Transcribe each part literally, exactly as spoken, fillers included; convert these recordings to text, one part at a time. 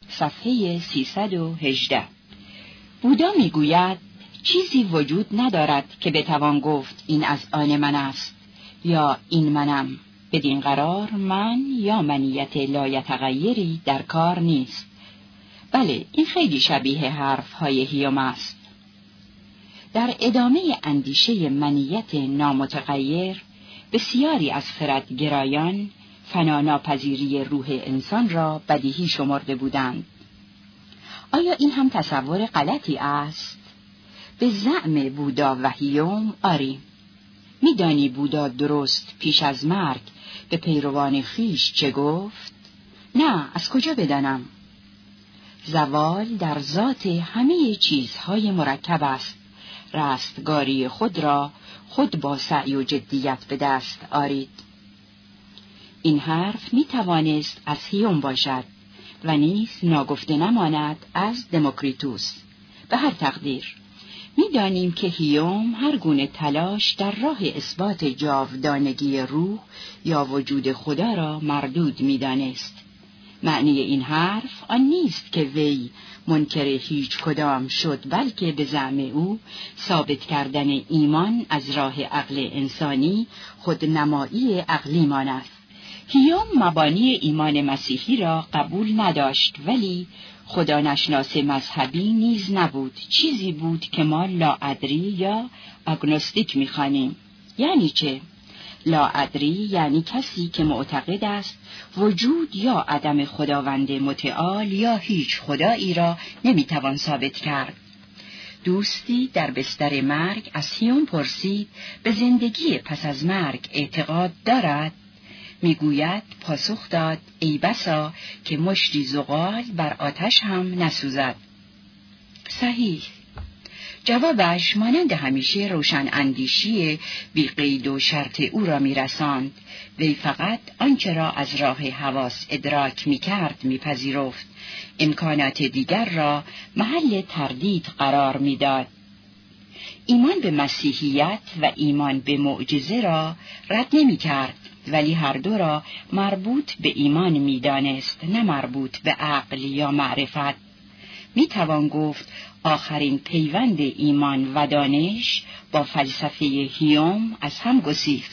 صفحه سیصد و هجده. بودا میگوید چیزی وجود ندارد که بتوان گفت این از آن من است یا این منم. بدین قرار من یا منیت لایتغیری در کار نیست. بله، این خیلی شبیه حرفهای هیوم است. در ادامه اندیشه منیت نامتغیر، بسیاری از خردگرایان فناناپذیری روح انسان را بدیهی شمرده بودند. آیا این هم تصور غلطی است؟ به زعم بودا و هیوم آری. میدانی بودا درست پیش از مرگ به پیروان خیش چه گفت؟ نه، از کجا بدانم؟ زوال در ذات همه چیزهای مرکب است. رستگاری خود را خود با سعی و جدیت به دست آرید. این حرف می توانست از هیوم باشد و نیز ناگفته نماند از دموکریتوس. به هر تقدیر می‌دانیم که هیوم هر گونه تلاش در راه اثبات جاودانگی روح یا وجود خدا را مردود می‌دانست. معنی این حرف آن نیست که وی منکر هیچ کدام شد، بلکه به زعم او ثابت کردن ایمان از راه عقل انسانی خودنمایی عقلی ماند. هیوم مبانی ایمان مسیحی را قبول نداشت، ولی خدا نشناس مذهبی نیز نبود. چیزی بود که ما لاادری یا آگنوستیک می‌خوانیم. یعنی چه؟ لاادری یعنی کسی که معتقد است وجود یا عدم خداوند متعال یا هیچ خدایی را نمیتوان ثابت کرد. دوستی در بستر مرگ از هیوم پرسید به زندگی پس از مرگ اعتقاد دارد؟ میگوید پاسخ داد ای بسا که مشتی زغال بر آتش هم نسوزد. صحیح. جوابش مانند همیشه روشن اندیشی بی قید و شرط او را میرساند. وی فقط آنچه را از راه حواس ادراک میکرد میپذیرفت. امکانات دیگر را محل تردید قرار میداد. ایمان به مسیحیت و ایمان به معجزه را رد نمیکرد، ولی هر دو را مربوط به ایمان میدانست، نه مربوط به عقل یا معرفت. میتوان گفت آخرین پیوند ایمان و دانش با فلسفه هیوم از هم گسیخت.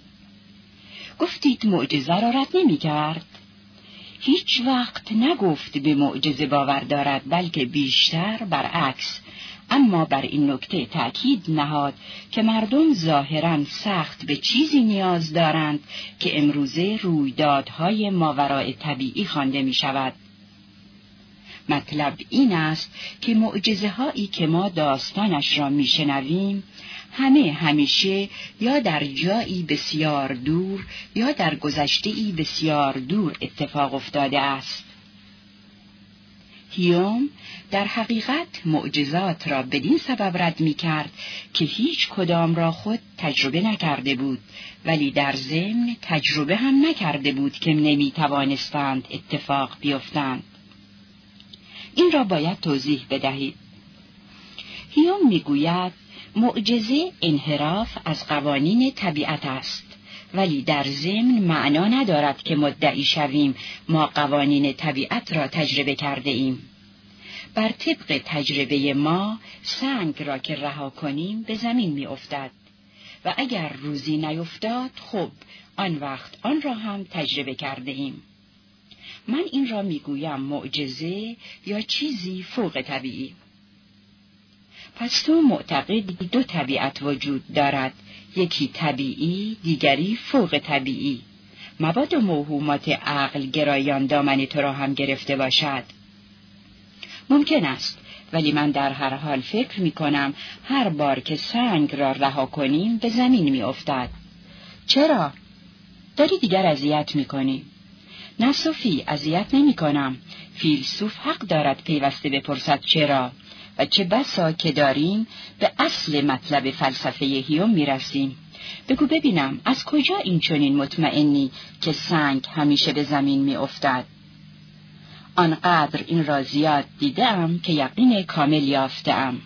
گفتید معجزه را رد نمی‌کرد؟ هیچ وقت نگفت به معجزه باور دارد، بلکه بیشتر برعکس. اما بر این نکته تأکید نهاد که مردم ظاهراً سخت به چیزی نیاز دارند که امروزه رویدادهای ماوراء طبیعی خوانده می شود. مطلب این است که معجزه هایی که ما داستانش را می شنویم همه همیشه یا در جایی بسیار دور یا در گذشته‌ای بسیار دور اتفاق افتاده است. هیوم در حقیقت معجزات را بدین سبب رد می کرد که هیچ کدام را خود تجربه نکرده بود، ولی در ضمن تجربه هم نکرده بود که نمی توانستند اتفاق بیفتند. این را باید توضیح بدهید. هیوم می گوید معجزه انحراف از قوانین طبیعت است، ولی در ضمن معنا ندارد که مدعی شویم ما قوانین طبیعت را تجربه کرده ایم. بر طبق تجربه ما سنگ را که رها کنیم به زمین می افتد و اگر روزی نیفتاد خب آن وقت آن را هم تجربه کرده ایم. من این را می گویم معجزه یا چیزی فوق طبیعی. پس تو معتقد دو طبیعت وجود دارد، یکی طبیعی، دیگری فوق طبیعی. مبادا موهومات عقل گرایان دامن تو را هم گرفته باشد. ممکن است، ولی من در هر حال فکر می کنم هر بار که سنگ را رها کنیم به زمین می افتد. چرا؟ داری دیگر اذیت می کنی. نه صوفی، اذیت نمی کنم. فیلسوف حق دارد پیوسته بپرسد چرا، و چه بسا که داریم به اصل مطلب فلسفه هیوم می رسیم. بگو ببینم از کجا این چنین مطمئنی که سنگ همیشه به زمین می افتد؟ آنقدر این را زیاد دیدم که یقین کامل یافتم.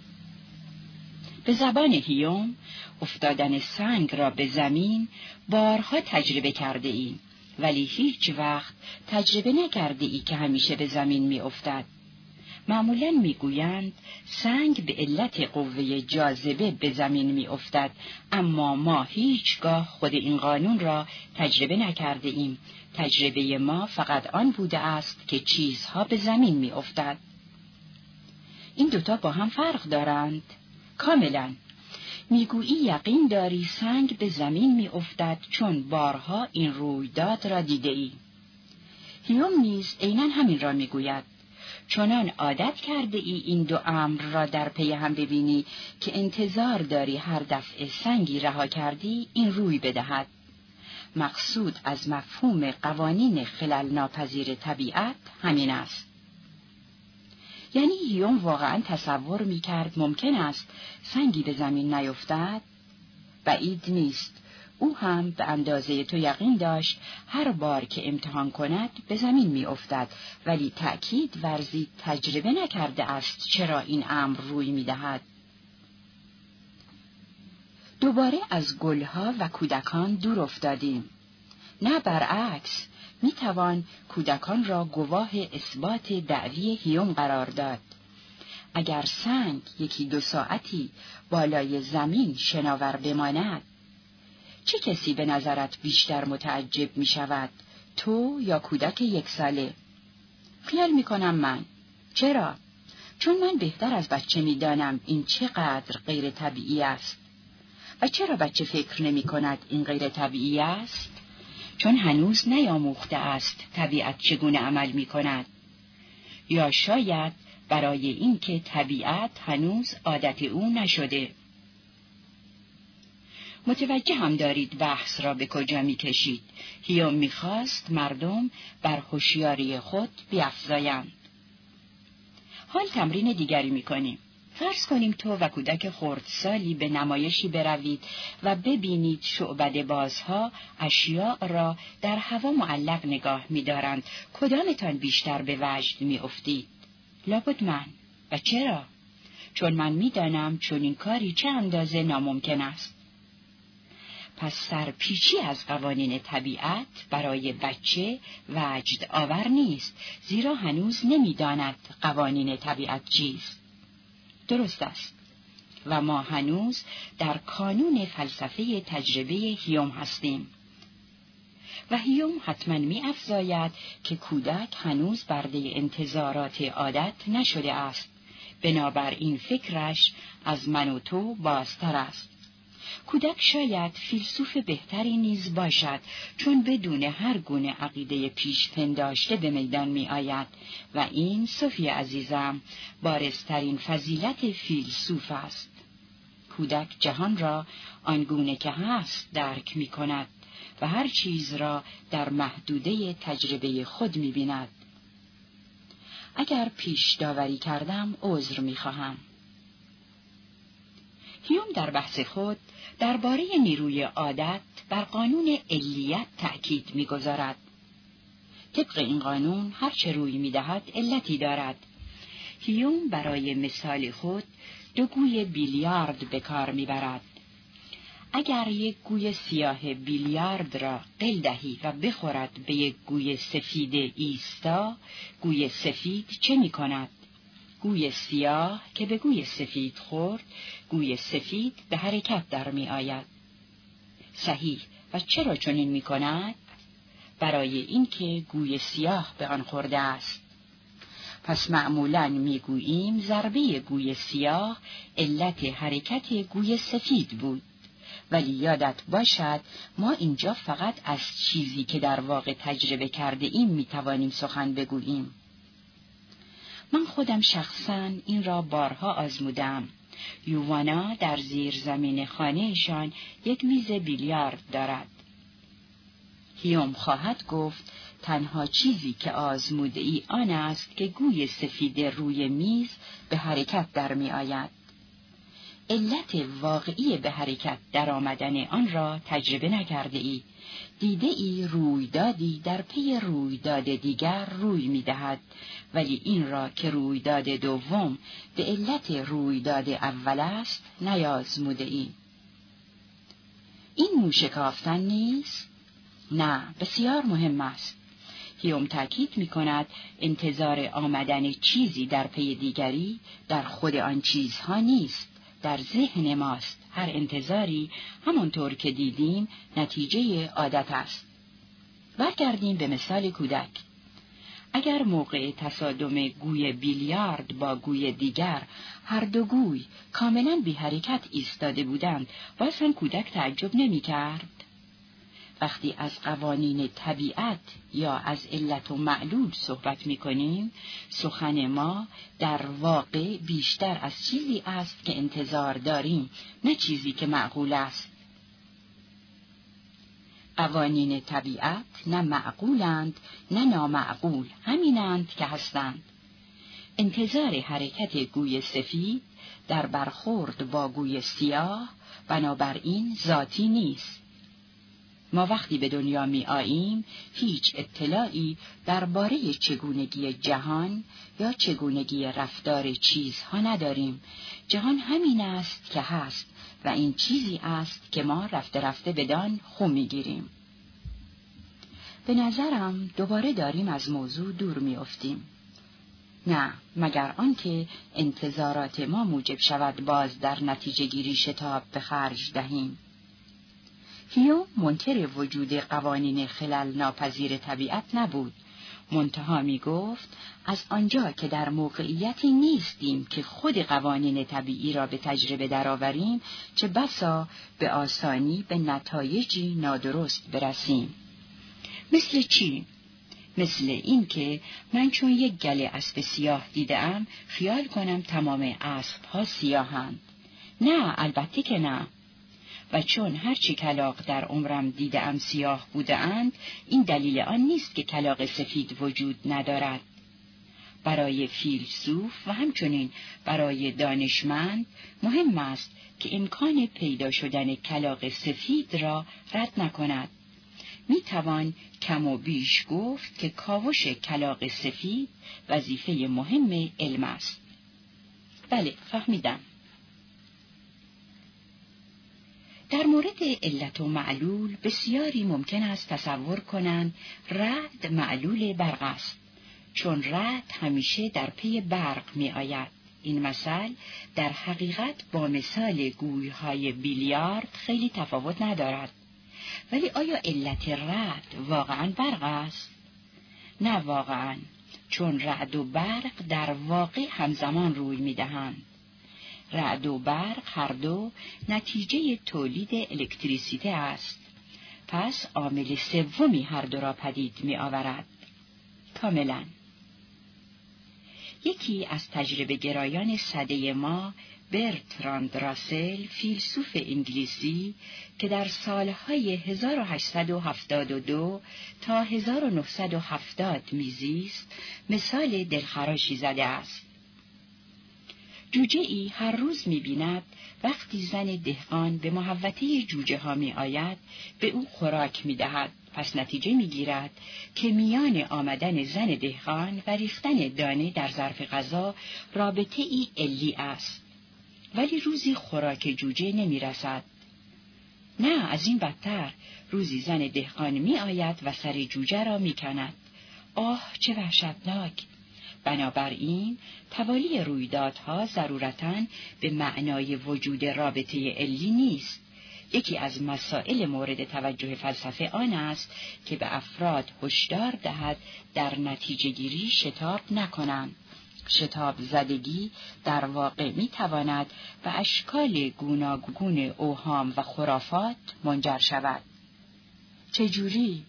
به زبان هیوم افتادن سنگ را به زمین بارها تجربه کرده ایم، ولی هیچ وقت تجربه نکرده ای که همیشه به زمین می افتد. معمولاً می گویند سنگ به علت قوه جاذبه به زمین می افتد، اما ما هیچگاه خود این قانون را تجربه نکرده ایم. تجربه ما فقط آن بوده است که چیزها به زمین می افتد. این دوتا با هم فرق دارند؟ کاملاً. میگویی یقین داری سنگ به زمین می افتد چون بارها این رویداد را دیده ای. هیوم نیز عیناً همین را میگوید. چنان عادت کرده ای این دو امر را در پی هم ببینی که انتظار داری هر دفعه سنگی رها کردی این روی بدهد. مقصود از مفهوم قوانین خلل ناپذیر طبیعت همین است. یعنی هیوم واقعا تصور میکرد ممکن است سنگی به زمین نیفتد؟ بعید نیست. او هم به اندازه تو یقین داشت هر بار که امتحان کند به زمین می افتد، ولی تأکید ورزید تجربه نکرده است چرا این امر روی می دهد. دوباره از گلها و کودکان دور افتادیم. نه برعکس، می توان کودکان را گواه اثبات دعوی هیوم قرار داد. اگر سنگ یکی دو ساعتی بالای زمین شناور بماند، چه کسی به نظرت بیشتر متعجب می شود؟ تو یا کودک یک ساله؟ خیال می کنم من. چرا؟ چون من بهتر از بچه می دانم این چقدر غیر طبیعی است. و چرا بچه فکر نمی کند این غیر طبیعی است؟ چون هنوز نیاموخته است طبیعت چگونه عمل می کند. یا شاید برای این که طبیعت هنوز عادت او نشده. متوجه هم دارید بحث را به کجا می کشید. هیوم می خواست مردم بر هوشیاری خود بیفزایند. حال تمرین دیگری می کنیم. فرض کنیم تو و کودک خردسالی به نمایشی بروید و ببینید شعبده بازها اشیاء را در هوا معلق نگاه می دارند. کدامتان بیشتر به وجد می افتید؟ لابد من. و چرا؟ چون من می دانم چون این کاری چه اندازه ناممکن است. پس سرپیچی از قوانین طبیعت برای بچه وجد آور نیست، زیرا هنوز نمی‌داند قوانین طبیعت چیست. درست است. و ما هنوز در کانون فلسفه تجربه هیوم هستیم. و هیوم حتما می‌افزاید که کودک هنوز برده انتظارات عادت نشده است. بنابراین فکرش از من و تو بازتر است. کودک شاید فیلسوف بهتری نیز باشد، چون بدون هر گونه عقیده پیش پنداشته به میدان می آید و این صوفی عزیزم بارزترین فضیلت فیلسوف است. کودک جهان را آنگونه که هست درک می کند و هر چیز را در محدوده تجربه خود می بیند. اگر پیش داوری کردم عذر می خواهم. هیوم در بحث خود درباره نیروی عادت بر قانون علیت تأکید می‌گذارد. طبق این قانون هر چه روی می‌دهد علتی دارد. هیوم برای مثال خود دو گوی بیلیارد به کار می‌برد. اگر یک گوی سیاه بیلیارد را قل دهی و بخورد به یک گوی سفید ایستا، گوی سفید چه می‌کند؟ گوی سیاه که به گوی سفید خورد، گوی سفید به حرکت در می آید. صحیح. و چرا چنین می کند؟ برای اینکه گوی سیاه به آن خورده است. پس معمولاً می گوییم ضربه گوی سیاه علت حرکت گوی سفید بود. ولی یادت باشد ما اینجا فقط از چیزی که در واقع تجربه کرده ایم می توانیم سخن بگوییم. من خودم شخصاً این را بارها آزمودم. یوانا در زیر زمین خانهشان یک میز بیلیارد دارد. هیوم خواهد گفت تنها چیزی که آزموده ای آن است که گوی سفید روی میز به حرکت در می آید. علت واقعی به حرکت در آمدن آن را تجربه نکرده ای. دیده ای رویدادی در پی رویداد دیگر روی می دهد، ولی این را که رویداد دوم به علت رویداد اول است نیازموده ای. این موشکافتن نیست؟ نه، بسیار مهم است. هیوم تاکید می کند انتظار آمدن چیزی در پی دیگری در خود آن چیزها نیست، در ذهن ماست. هر انتظاری همانطور که دیدیم نتیجه عادت است. برگردیم به مثال کودک. اگر موقع تصادم گوی بیلیارد با گوی دیگر هر دو گوی کاملا بی حرکت ایستاده بودند، باز هم کودک تعجب نمی کرد؟ وقتی از قوانین طبیعت یا از علت و معلول صحبت می کنیم، سخن ما در واقع بیشتر از چیزی است که انتظار داریم، نه چیزی که معقول است. قوانین طبیعت نه معقولند نه نامعقول، همینند که هستند. انتظار حرکت گوی سفید در برخورد با گوی سیاه بنابراین ذاتی نیست. ما وقتی به دنیا می آییم هیچ اطلاعی درباره چگونگی جهان یا چگونگی رفتار چیزها نداریم. جهان همین است که هست و این چیزی است که ما رفته رفته بدان خو می گیریم. به نظرم دوباره داریم از موضوع دور می افتیم. نه، مگر آنکه انتظارات ما موجب شود باز در نتیجه گیری شتاب به خرج دهیم. هیوم منکر وجود قوانین خلل ناپذیر طبیعت نبود، منتها می گفت از آنجا که در موقعیتی نیستیم که خود قوانین طبیعی را به تجربه درآوریم، چه بسا به آسانی به نتایجی نادرست برسیم. مثل چی؟ مثل این که من چون یک گله اسب سیاه دیدم خیال کنم تمام اسب‌ها سیاهند. نه، البته که نه. و چون هرچی کلاغ در عمرم دیدم سیاه بودند، این دلیل آن نیست که کلاغ سفید وجود ندارد. برای فیلسوف و همچنین برای دانشمند مهم است که امکان پیدا شدن کلاغ سفید را رد نکند. می توان کم و بیش گفت که کاوش کلاغ سفید وظیفه مهم علم است. بله، فهمیدم. در مورد علت و معلول بسیاری ممکن است تصور کنند رعد معلول برق است، چون رعد همیشه در پی برق می آید. این مثل در حقیقت با مثال گویهای بیلیارد خیلی تفاوت ندارد. ولی آیا علت رعد واقعاً برق است؟ نه واقعاً، چون رعد و برق در واقع همزمان روی می دهند. رعد و برق هر دو نتیجه تولید الکتریسیته است. پس عامل سومی هر دو را پدید می آورد. کاملاً. یکی از تجربه گرایان سده ما، برتراند راسل، فیلسوف انگلیسی که در سالهای هزار و هشتصد و هفتاد و دو تا هزار و نهصد و هفتاد میزیست، مثال دلخراشی زده است. جوجه ای هر روز می بیند وقتی زن دهقان به محوطه جوجه ها می آید به او خوراک می دهد. پس نتیجه می گیرد که میان آمدن زن دهقان و ریختن دانه در ظرف غذا رابطه ای علی است. ولی روزی خوراک جوجه نمی رسد. نه، از این بدتر، روزی زن دهقان می آید و سر جوجه را می کند. آه، چه وحشتناک! بنابراین توالی رویدادها ضرورتاً به معنای وجود رابطه علی نیست. یکی از مسائل مورد توجه فلسفه آن است که به افراد هشدار دهد در نتیجه گیری شتاب نکنند. شتاب زدگی در واقع می تواند به اشکال گوناگون اوهام و خرافات منجر شود. چجوری؟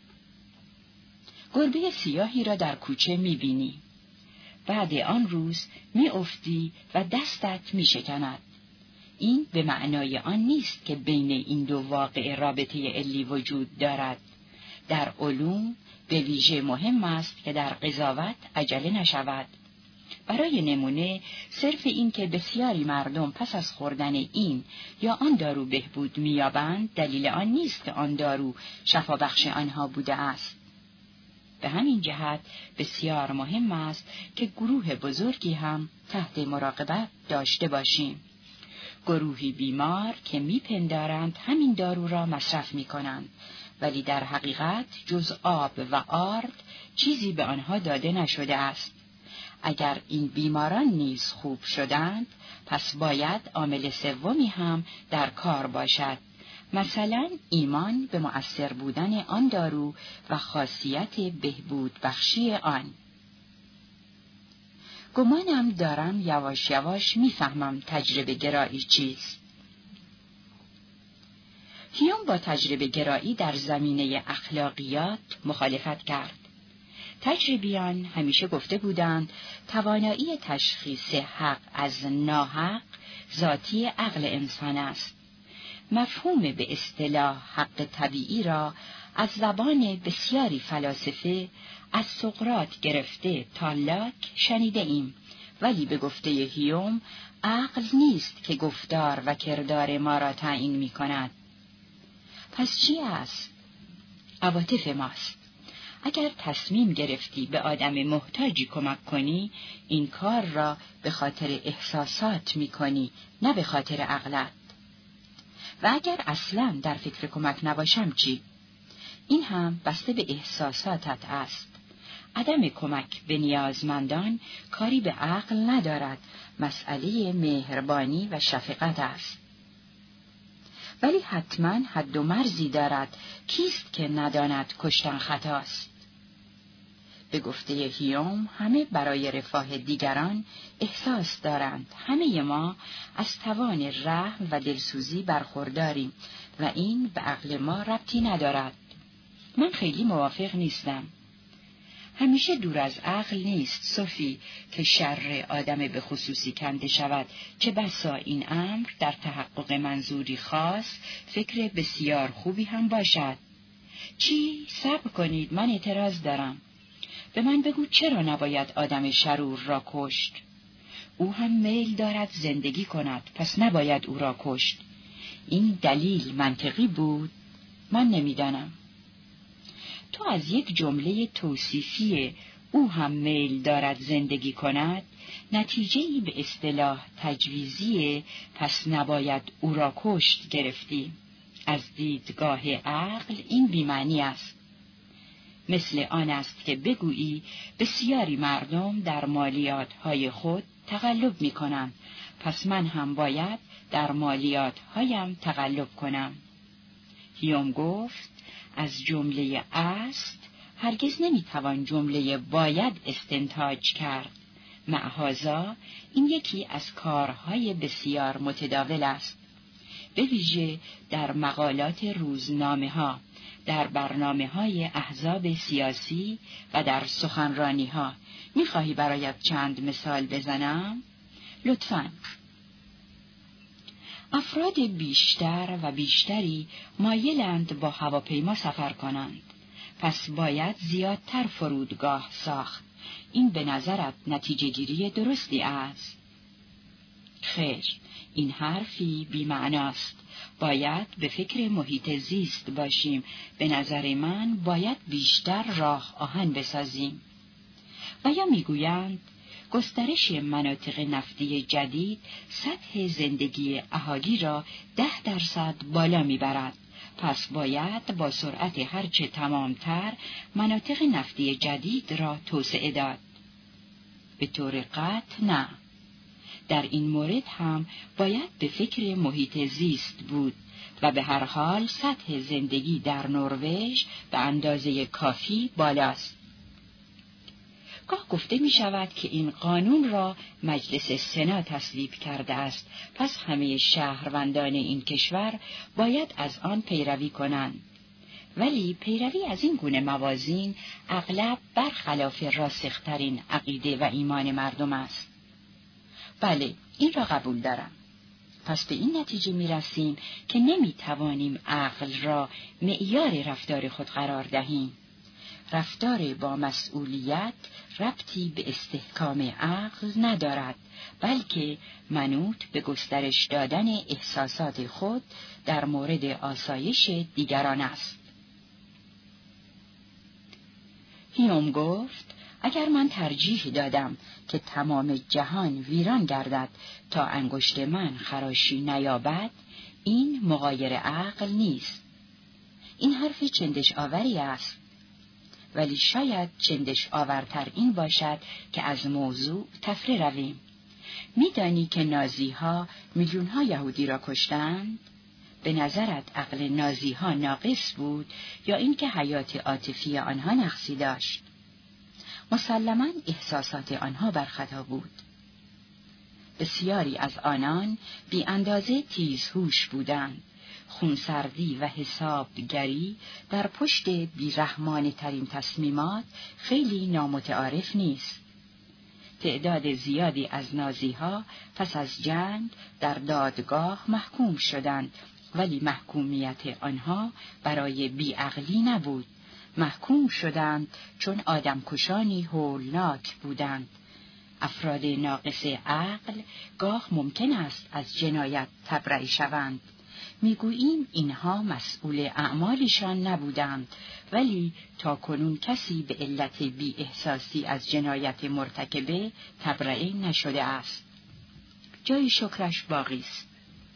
گربه سیاهی را در کوچه می بینی. بعد آن روز می افتی و دستت می شکند. این به معنای آن نیست که بین این دو واقع رابطه علی وجود دارد. در علوم به ویژه مهم است که در قضاوت عجله نشود. برای نمونه، صرف این که بسیاری مردم پس از خوردن این یا آن دارو بهبود می‌یابند، دلیل آن نیست که آن دارو شفابخش آنها بوده است. به همین جهت بسیار مهم است که گروه بزرگی هم تحت مراقبت داشته باشیم. گروهی بیمار که میپندارند همین دارو را مصرف میکنند ولی در حقیقت جز آب و آرد چیزی به آنها داده نشده است. اگر این بیماران نیز خوب شدند، پس باید عامل سومی هم در کار باشد، مثلا ایمان به مؤثر بودن آن دارو و خاصیت بهبود بخشی آن. گمانم دارم یواش یواش میفهمم تجربه گرایی چیست. هیوم با تجربه گرایی در زمینه اخلاقیات مخالفت کرد. تجربیان همیشه گفته بودند توانایی تشخیص حق از ناحق ذاتی عقل انسان است. مفهوم به اصطلاح حق طبیعی را از زبان بسیاری فلاسفه از سقراط گرفته تا لاک شنیده ایم، ولی به گفته هیوم عقل نیست که گفتار و کردار ما را تعیین می کند. پس چی است؟ عواطف ماست. اگر تصمیم گرفتی به آدم محتاجی کمک کنی، این کار را به خاطر احساسات می کنی، نه به خاطر عقلت. و اگر اصلاً در فکر کمک نباشم چی؟ این هم بسته به احساساتت است. عدم کمک به نیازمندان کاری به عقل ندارد، مسئله مهربانی و شفقت است. ولی حتماً حد و مرزی دارد. کیست که نداند کشتن خطاست؟ به گفته هیوم همه برای رفاه دیگران احساس دارند. همه ما از توان رحم و دلسوزی برخورداریم و این به عقل ما ربطی ندارد. من خیلی موافق نیستم. همیشه دور از عقل نیست صوفی که شر آدم به خصوصی کنده شود، چه بسا این امر در تحقق منظوری خاص فکر بسیار خوبی هم باشد. چی؟ صبر کنید، من اعتراض دارم. به من بگو چرا نباید آدم شرور را کشت؟ او هم میل دارد زندگی کند، پس نباید او را کشت. این دلیل منطقی بود؟ من نمیدانم. تو از یک جمله توصیفی او هم میل دارد زندگی کند نتیجه‌ای به اصطلاح تجویزی پس نباید او را کشت گرفتی. از دیدگاه عقل این بی‌معنی است. مثل آن است که بگویی بسیاری مردم در مالیات‌های خود تقلب می‌کنند، پس من هم باید در مالیات‌هایم تقلب کنم. هیوم گفت از جمله است هرگز نمی‌توان جمله باید استنتاج کرد. معهازا این یکی از کارهای بسیار متداول است، به ویژه در مقالات روزنامه‌ها، در برنامه‌های احزاب سیاسی و در سخنرانی‌ها. می‌خواهی برایت چند مثال بزنم؟ لطفاً. افراد بیشتر و بیشتری مایلند با هواپیما سفر کنند، پس باید زیادتر فرودگاه ساخت. این به نظرت نتیجه گیری درستی است؟ خیر، این حرفی بی‌معناست. باید به فکر محیط زیست باشیم. به نظر من باید بیشتر راه آهن بسازیم. و یا میگویند گسترش مناطق نفتی جدید سطح زندگی اهالی را ده درصد بالا میبرد. پس باید با سرعت هرچه تمامتر مناطق نفتی جدید را توسعه داد. به طور قطع نه. در این مورد هم باید به فکر محیط زیست بود و به هر حال سطح زندگی در نروژ به اندازه کافی بالاست. گاه گفته می شود که این قانون را مجلس سنا تصویب کرده است، پس همه شهروندان این کشور باید از آن پیروی کنند. ولی پیروی از این گونه موازین اغلب برخلاف راسخترین عقیده و ایمان مردم است. بله، این را قبول دارم. پس به این نتیجه می رسیم که نمی توانیم عقل را معیار رفتار خود قرار دهیم. رفتار با مسئولیت ربطی به استحکام عقل ندارد، بلکه منوط به گسترش دادن احساسات خود در مورد آسایش دیگران است. هیوم گفت اگر من ترجیح دادم که تمام جهان ویران گردد تا انگشت من خراشی نیابد، این مغایر عقل نیست. این حرف چندش آوری است، ولی شاید چندش آورتر این باشد که از موضوع تفره رویم. میدانی که نازی‌ها میلیون‌ها یهودی را کشتند؟ به نظرت عقل نازی‌ها ناقص بود یا اینکه حیات عاطفی آنها نقصی داشت؟ مسلماً احساسات آنها بر خطا بود. بسیاری از آنان بی اندازه تیزهوش بودند. خونسردی و حسابگری در پشت بیرحمانه ترین تصمیمات خیلی نامتعارف نیست. تعداد زیادی از نازی‌ها پس از جنگ در دادگاه محکوم شدند، ولی محکومیت آنها برای بیعقلی نبود. محکوم شدند چون آدمکشانی هولناک بودند. افراد ناقص عقل گاه ممکن است از جنایت تبرئه شوند. میگوییم اینها مسئول اعمالشان نبودند، ولی تا کنون کسی به علت بی احساسی از جنایت مرتکبه تبرئه نشده است. جای شکرش باقی است.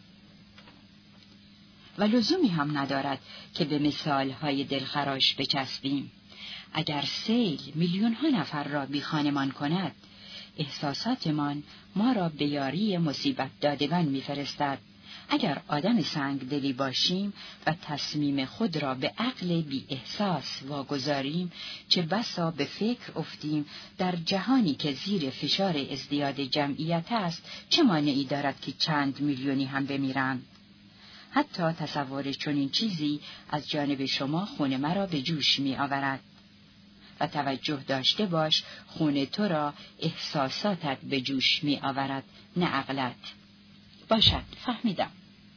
و لزومی هم ندارد که به مثالهای دلخراش بچسبیم. اگر سیل میلیون ها نفر را بی خانمان کند، احساساتمان ما را به یاری مصیبت دادگان می‌فرستد. اگر آدم سنگ دلی باشیم و تصمیم خود را به عقل بی احساس واگذاریم، چه بسا به فکر افتیم در جهانی که زیر فشار ازدیاد جمعیت است، چه مانعی دارد که چند میلیونی هم بمیرند؟ حتی تصور چنین چیزی از جانب شما خون مرا به جوش می آورد. و توجه داشته باش، خون تو را احساساتت به جوش می آورد، نه عقلت. باشد، فهمیدم.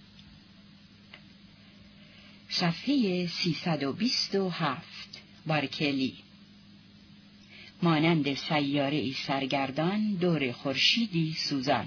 صفحه سیصد و بیست و هفت. بارکلی. مانند سیاره‌ای سرگردان دور خورشیدی سوزان.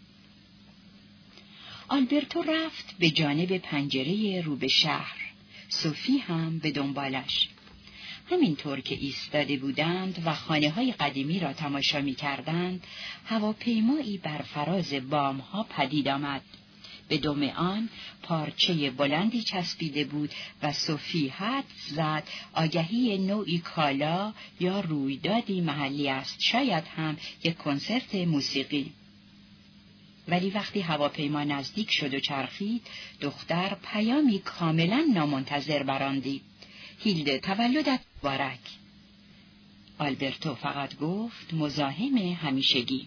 آلبرتو رفت به جانب پنجره رو به شهر. سوفی هم به دنبالش. همینطور که ایستاده بودند و خانه‌های قدیمی را تماشا می‌کردند، هواپیمایی بر فراز بام‌ها پدید آمد. به دم آن پارچه بلندی چسبیده بود و سوفی حدس زد آگهی نوعی کالا یا رویدادی محلی است، شاید هم یک کنسرت موسیقی. ولی وقتی هواپیما نزدیک شد و چرخید، دختر پیامی کاملا نامنتظر براندید. هیلده، تولدت مبارک. آلبرتو فقط گفت مزاحم همیشگی.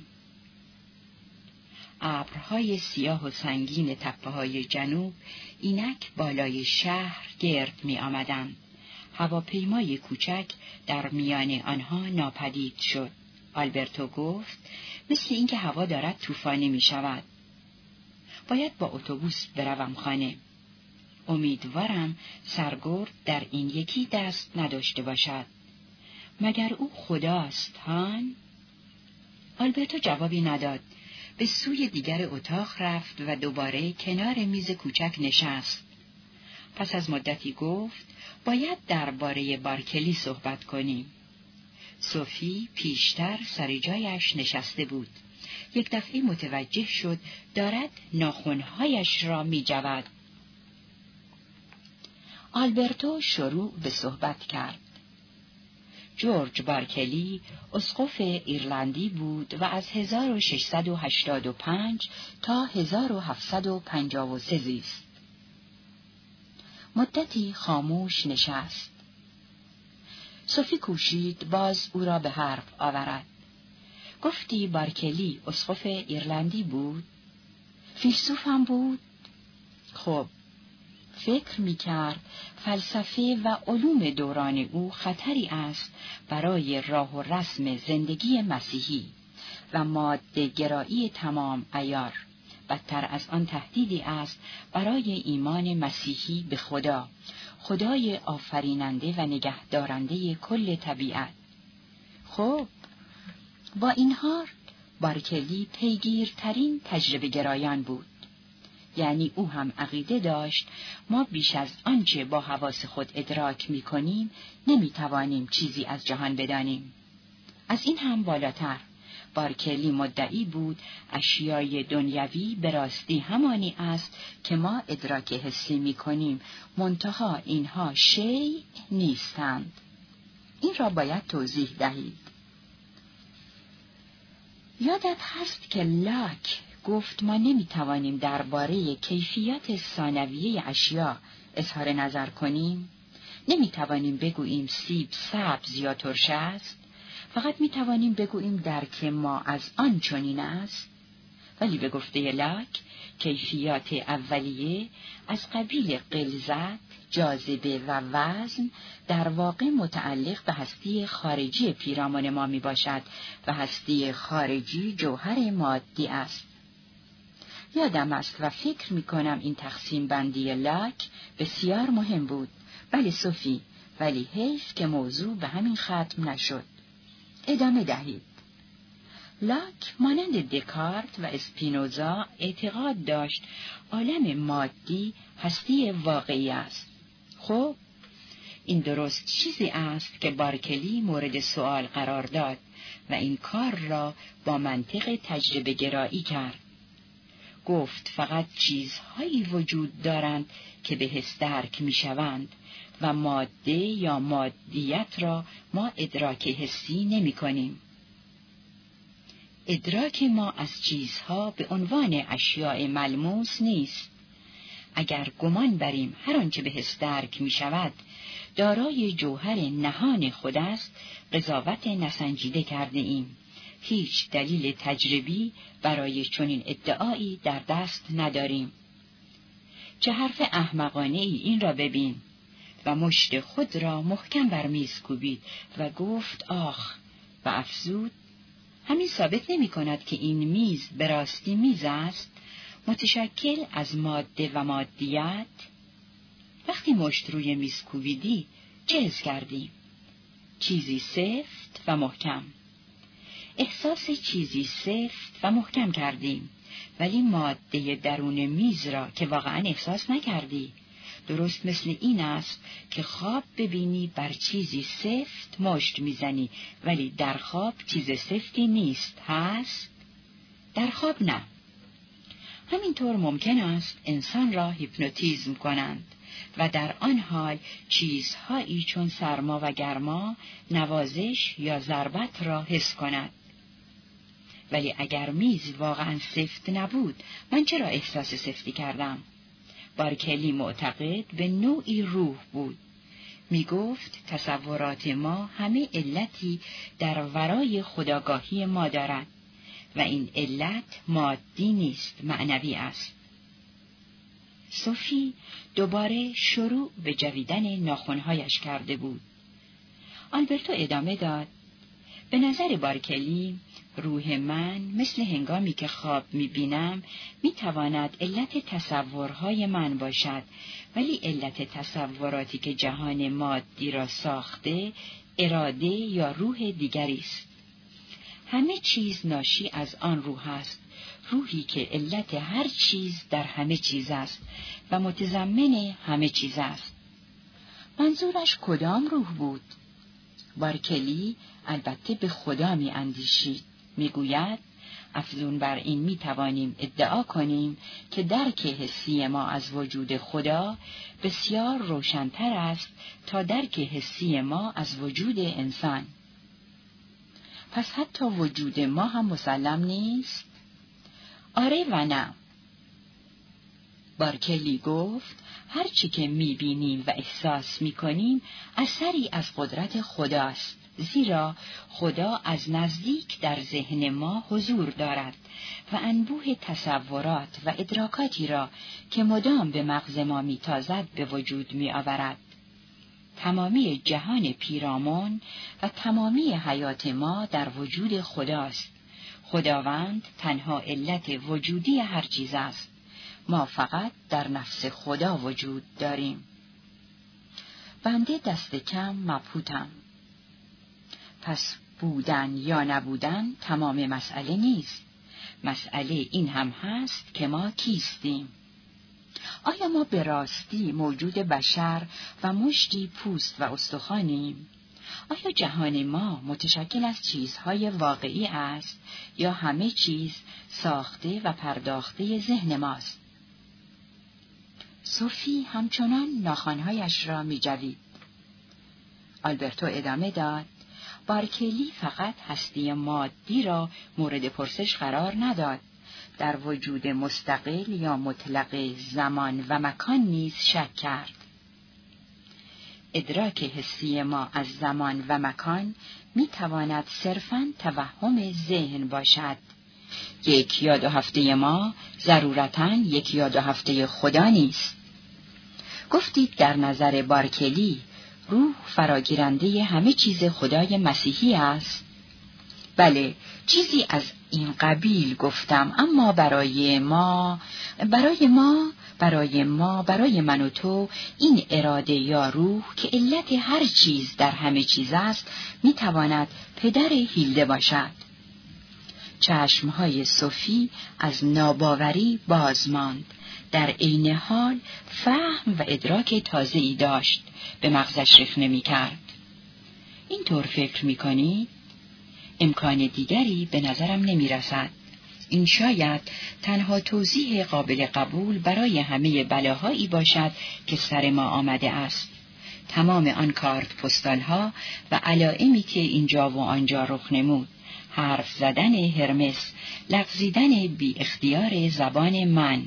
ابرهای سیاه و سنگین تپه‌های جنوب اینک بالای شهر گرد می آمدند. هواپیمای کوچک در میان آنها ناپدید شد. آلبرتو گفت مثل اینکه هوا دارد طوفانی می شود. باید با اتوبوس بروم خانه. امیدوارم سرگرد در این یکی دست نداشته باشد. مگر او خداست هان؟ آلبرتو جوابی نداد. به سوی دیگر اتاق رفت و دوباره کنار میز کوچک نشست. پس از مدتی گفت باید درباره بارکلی صحبت کنیم. سوفی پیشتر سر جایش نشسته بود. یک دفعه متوجه شد دارد ناخن‌هایش را می‌جود. آلبرتو شروع به صحبت کرد. جورج بارکلی اسقف ایرلندی بود و از هزار و ششصد و هشتاد و پنج تا هزار و هفتصد و پنجاه و سه زیست. مدتی خاموش نشست. سوفی کوشید باز او را به حرف آورد. گفتی بارکلی اسقف ایرلندی بود؟ فیلسوف هم بود؟ خب، فکر می‌کرد فلسفه و علوم دوران او خطری است برای راه و رسم زندگی مسیحی و ماده گرایی تمام عیار. بدتر از آن تهدیدی است برای ایمان مسیحی به خدا، خدای آفریننده و نگهدارنده کل طبیعت. خب، با این حال بارکلی پیگیرترین تجربه گرایان بود. یعنی او هم عقیده داشت ما بیش از آنچه با حواس خود ادراک می کنیم نمی توانیم چیزی از جهان بدانیم. از این هم بالاتر بارکلی مدعی بود اشیای دنیوی به راستی همانی است که ما ادراک حسی می کنیم، منتها اینها شیء نیستند. این را باید توضیح دهید. یادت هست که لاک گفت ما نمی توانیم درباره کیفیت ثانویه اشیا اظهار نظر کنیم؟ نمی توانیم بگوییم سیب سبز یا ترش است، فقط می توانیم بگوییم درک ما از آن چنین است. ولی به گفته لاک کیفیات اولیه از قبیل غلظت، جاذبه و وزن در واقع متعلق به هستی خارجی پیرامون ما می باشد و هستی خارجی جوهر مادی است. یادم است و فکر می کنم این تقسیم بندی لاک بسیار مهم بود. بله صوفی، ولی حیف که موضوع به همین ختم نشد. ادامه دهید. لاک مانند دکارت و اسپینوزا اعتقاد داشت عالم مادی هستی واقعی است. خب این درست چیزی است که بارکلی مورد سؤال قرار داد و این کار را با منطق تجربه گرایی کرد. گفت فقط چیزهایی وجود دارند که به حس درک می شوند و ماده یا مادیت را ما ادراک حسی نمی کنیم. ادراک ما از چیزها به عنوان اشیاء ملموس نیست. اگر گمان بریم هر آنچه به حس درک می شود دارای جوهر نهان خود است، قضاوت نسنجیده کرده ایم. هیچ دلیل تجربی برای چنین ادعایی در دست نداریم. چه حرف احمقانه ای این را ببین. و مشت خود را محکم بر میز کوبید و گفت آخ، و افزود همین ثابت نمی کند که این میز به راستی میز است، متشکل از ماده و مادیت. وقتی مشت روی میز کوبیدی چه حس کردی؟ چیزی سفت و محکم. احساس چیزی سفت و محکم کردیم، ولی ماده درون میز را که واقعا احساس نکردی. درست مثل این است که خواب ببینی بر چیزی سفت مشت میزنی، ولی در خواب چیز سفتی نیست. هست؟ در خواب نه. همینطور ممکن است انسان را هیپنوتیزم کنند و در آن حال چیزهایی چون سرما و گرما، نوازش یا ضربت را حس کند. ولی اگر میز واقعا سفت نبود، من چرا احساس سفتی کردم؟ بارکلی معتقد به نوعی روح بود. می گفت تصورات ما همه علتی در ورای خودآگاهی ما دارد و این علت مادی نیست، معنوی است. صوفی دوباره شروع به جویدن ناخن‌هایش کرده بود. آلبرتو ادامه داد: به نظر بارکلی روح من مثل هنگامی که خواب می‌بینم می‌تواند علت تصورهای من باشد، ولی علت تصوراتی که جهان مادی را ساخته اراده یا روح دیگری است. همه چیز ناشی از آن روح است، روحی که علت هر چیز در همه چیز است و متضمن همه چیز است. منظورش کدام روح بود؟ بارکلی البته به خدا می اندیشید. می گوید افزون بر این می توانیم ادعا کنیم که درک حسی ما از وجود خدا بسیار روشن‌تر است تا درک حسی ما از وجود انسان. پس حتی وجود ما هم مسلم نیست؟ آره و نه. بارکلی گفت هر چی که می‌بینیم و احساس می‌کنیم اثری از قدرت خداست، زیرا خدا از نزدیک در ذهن ما حضور دارد و انبوه تصورات و ادراکاتی را که مدام به مغز ما می‌تازد به وجود می‌آورد. تمامی جهان پیرامون و تمامی حیات ما در وجود خداست. خداوند تنها علت وجودی هر چیز است. ما فقط در نفس خدا وجود داریم. بنده دست کم مبهوتم. پس بودن یا نبودن تمام مسئله نیست. مسئله این هم هست که ما کیستیم. آیا ما به راستی موجود بشر و مشتی پوست و استخوانیم؟ آیا جهان ما متشکل از چیزهای واقعی است یا همه چیز ساخته و پرداخته ذهن ماست؟ سوفی همچنان ناخن‌هایش را می‌جوید. آلبرتو ادامه داد: بارکلی فقط هستی مادی را مورد پرسش قرار نداد. در وجود مستقل یا مطلق زمان و مکان نیز شک کرد. ادراک حسی ما از زمان و مکان می تواند صرفاً توهم ذهن باشد. یک یا دو هفته ما ضرورتاً یک یا دو هفته خدا نیست. گفتید در نظر بارکلی روح فراگیرنده همه چیز خدای مسیحی است. بله، چیزی از این قبیل گفتم، اما برای ما برای ما برای ما برای من و تو این اراده یا روح که علت هر چیز در همه چیز است میتواند پدر هیلده باشد. چشمهای صوفی از ناباوری باز ماند. در عین حال فهم و ادراک تازه‌ای داشت، به مغزش رخ نمی‌کرد. اینطور فکر می‌کنی؟ امکان دیگری به نظرم نمی‌رسد. این شاید تنها توضیح قابل قبول برای همه بلاهایی باشد که سر ما آمده است. تمام آن کارت پستال‌ها و علائمی که اینجا و آنجا رخ نمود، حرف زدن هرمس، لغزیدن بی اختیار زبان من.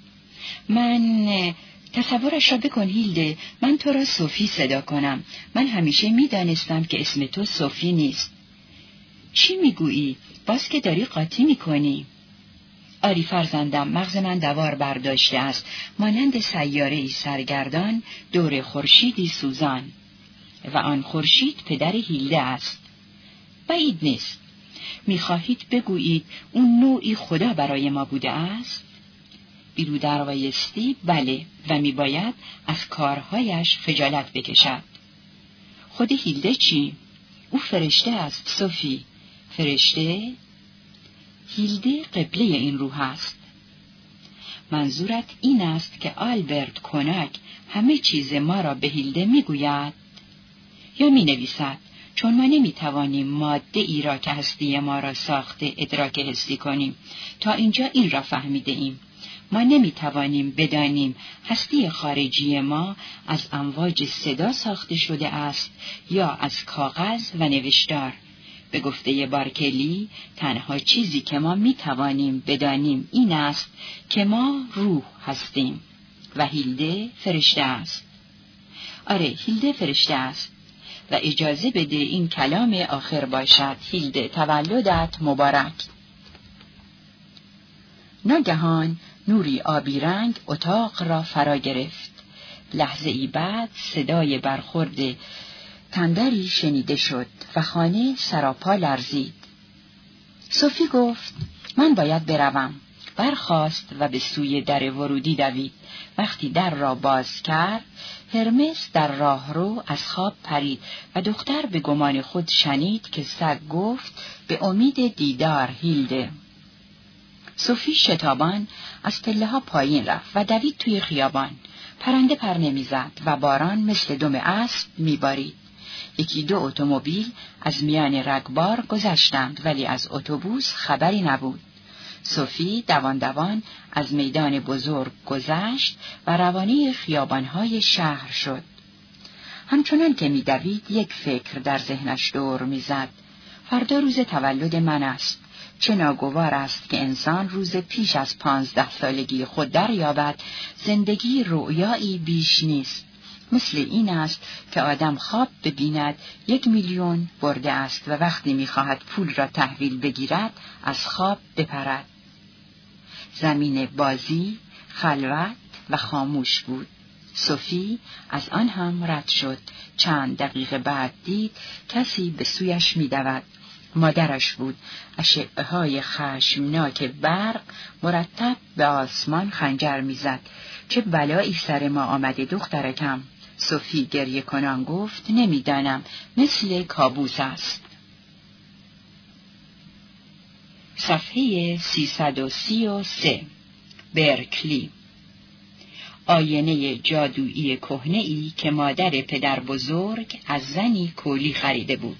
من تصورش را بکن هیلده، من تو را صوفی صدا کنم. من همیشه می دانستم که اسم تو صوفی نیست. چی میگویی؟ باز که داری قاطی میکنی. آری فرزندم، مغز من دوار برداشته است، مانند سیاره‌ای سرگردان دور خورشیدی سوزان. و آن خورشید پدر هیلده است. بعید نیست. میخواهید بگویید اون نوعی خدا برای ما بوده است؟ بیرو دربایستی بله، و میباید از کارهایش خجالت بکشد. خود هیلده چی؟ او فرشته است صوفی. فرشته؟ هیلده قبله این روح است. منظورت این است که آلبرت کناک همه چیز ما را به هیلده میگوید؟ یا می نویسد چون ما نمی توانیم ماده ای را که هستی ما را ساخته ادراک حسی کنیم. تا اینجا این را فهمیده ایم. ما نمی توانیم بدانیم هستی خارجی ما از امواج صدا ساخته شده است یا از کاغذ و نوشتار. به گفته بارکلی تنها چیزی که ما می توانیم بدانیم این است که ما روح هستیم و هیلده فرشته است. آره، هیلده فرشته است. و اجازه بده این کلام آخر باشد. هیلده، تولدت مبارک. ناگهان نوری آبی رنگ اتاق را فرا گرفت. لحظه ای بعد صدای برخورد تندری شنیده شد و خانه سراپا لرزید. صوفی گفت من باید بروم. برخاست و به سوی در ورودی دوید. وقتی در را باز کرد، هرمس در راهرو از خواب پرید و دختر به گمان خود شنید که سگ گفت به امید دیدار هیلده. صوفی شتابان از پله ها پایین رفت و دوید توی خیابان. پرنده پر نمیزد و باران مثل دم اسب میبارید. یکی دو اتومبیل از میان رگبار گذشتند ولی از اتوبوس خبری نبود. صوفی دوان دوان از میدان بزرگ گذشت و روانه خیابانهای شهر شد. همچنان که میدوید یک فکر در ذهنش دور میزد. فردا روز تولد من است. چه ناگوار است که انسان روز پیش از پانزده سالگی خود دریابد زندگی رؤیایی بیش نیست. مثل این است که آدم خواب ببیند یک میلیون برده است و وقتی میخواهد پول را تحویل بگیرد از خواب بپرد. زمین بازی، خلوت و خاموش بود. صوفی از آن هم رد شد. چند دقیقه بعد دید کسی به سویش میدود. مادرش بود. اشعه‌های خشمناک برق مرتب به آسمان خنجر میزد. چه بلایی سر ما آمده دخترکم. صوفی گریه کنان گفت نمیدانم، مثل کابوس است. صفحه سیصد و سی و سه. برکلی. آینه جادویی کهنه‌ای که مادر پدر بزرگ از زنی کولی خریده بود.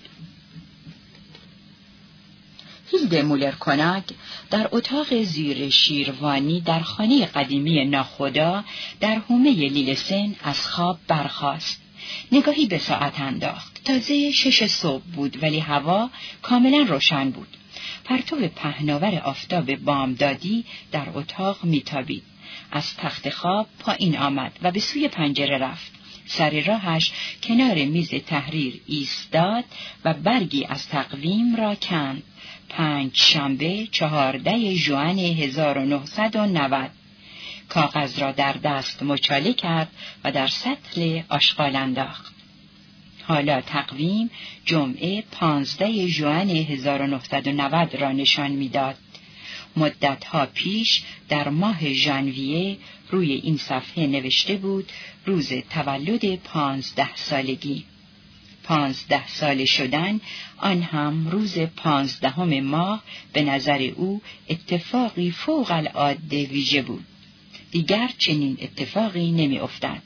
هیلده مولر کناگ در اتاق زیر شیروانی در خانه قدیمی ناخدا در حومه لیلسن از خواب برخاست. نگاهی به ساعت انداخت. تازه شش صبح بود ولی هوا کاملا روشن بود. پرتو پهناور آفتاب بامدادی در اتاق میتابید. از تخت خواب پایین آمد و به سوی پنجره رفت. سر راهش کنار میز تحریر ایستاد و برگی از تقویم را کند. پنج شنبه چهارده ژوئن هزار و نهصد و نود. کاغذ را در دست مچاله کرد و در سطل آشغال انداخت. حالا تقویم جمعه پانزده ژوئن هزار و نهصد و نود را نشان می‌داد. مدتها پیش در ماه ژانویه روی این صفحه نوشته بود روز تولد پانزده سالگی. پانزده ساله شدن، آن هم روز پانزدهم ماه، به نظر او اتفاقی فوق العاده ویژه بود. دیگر چنین اتفاقی نمی افتاد.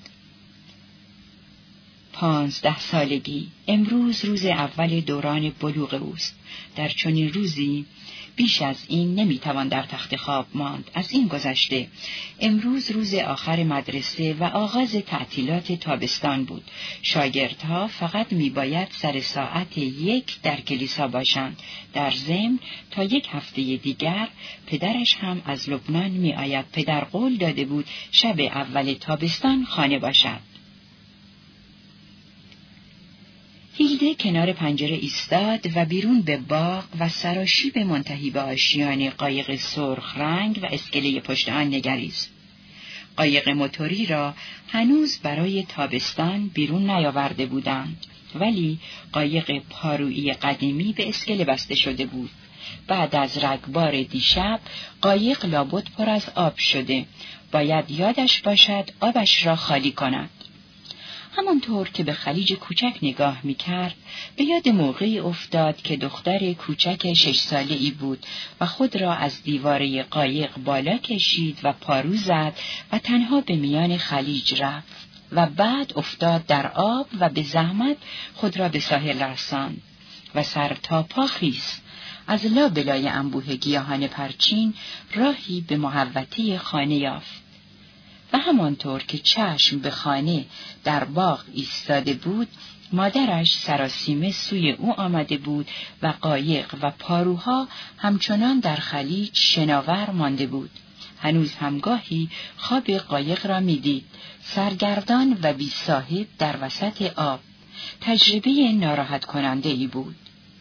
پانزده سالگی، امروز روز اول دوران بلوغ اوست. در چنین روزی بیش از این نمیتوان در تخت خواب ماند. از این گذشته امروز روز آخر مدرسه و آغاز تعطیلات تابستان بود. شاگردها فقط میباید سر ساعت یک در کلیسا باشند. در ضمن تا یک هفته دیگر پدرش هم از لبنان میآید. پدر قول داده بود شب اول تابستان خانه باشد. هیلده کنار پنجره ایستاد و بیرون به باغ و سراشیب منتهی به آشیانه قایق سرخ رنگ و اسکله پشت آن نگریست. قایق موتوری را هنوز برای تابستان بیرون نیاورده بودند، ولی قایق پارویی قدیمی به اسکله بسته شده بود. بعد از رگبار دیشب قایق لابد پر از آب شده. باید یادش باشد آبش را خالی کند. همانطور که به خلیج کوچک نگاه می‌کرد، به یاد موقعی افتاد که دختر کوچک شش ساله‌ای بود و خود را از دیواره قایق بالا کشید و پارو زد و تنها به میان خلیج رفت و بعد افتاد در آب و به زحمت خود را به ساحل رساند و سر تا پا خیس از لابلای انبوه گیاهان پرچین راهی به محوطه خانه یافت. و همانطور که چشم به خانه در باغ ایستاده بود، مادرش سراسیمه سوی او آمده بود و قایق و پاروها همچنان در خلیج شناور مانده بود. هنوز همگاهی خواب قایق را می‌دید، سرگردان و بی صاحب در وسط آب. تجربه ناراحت کننده ای بود.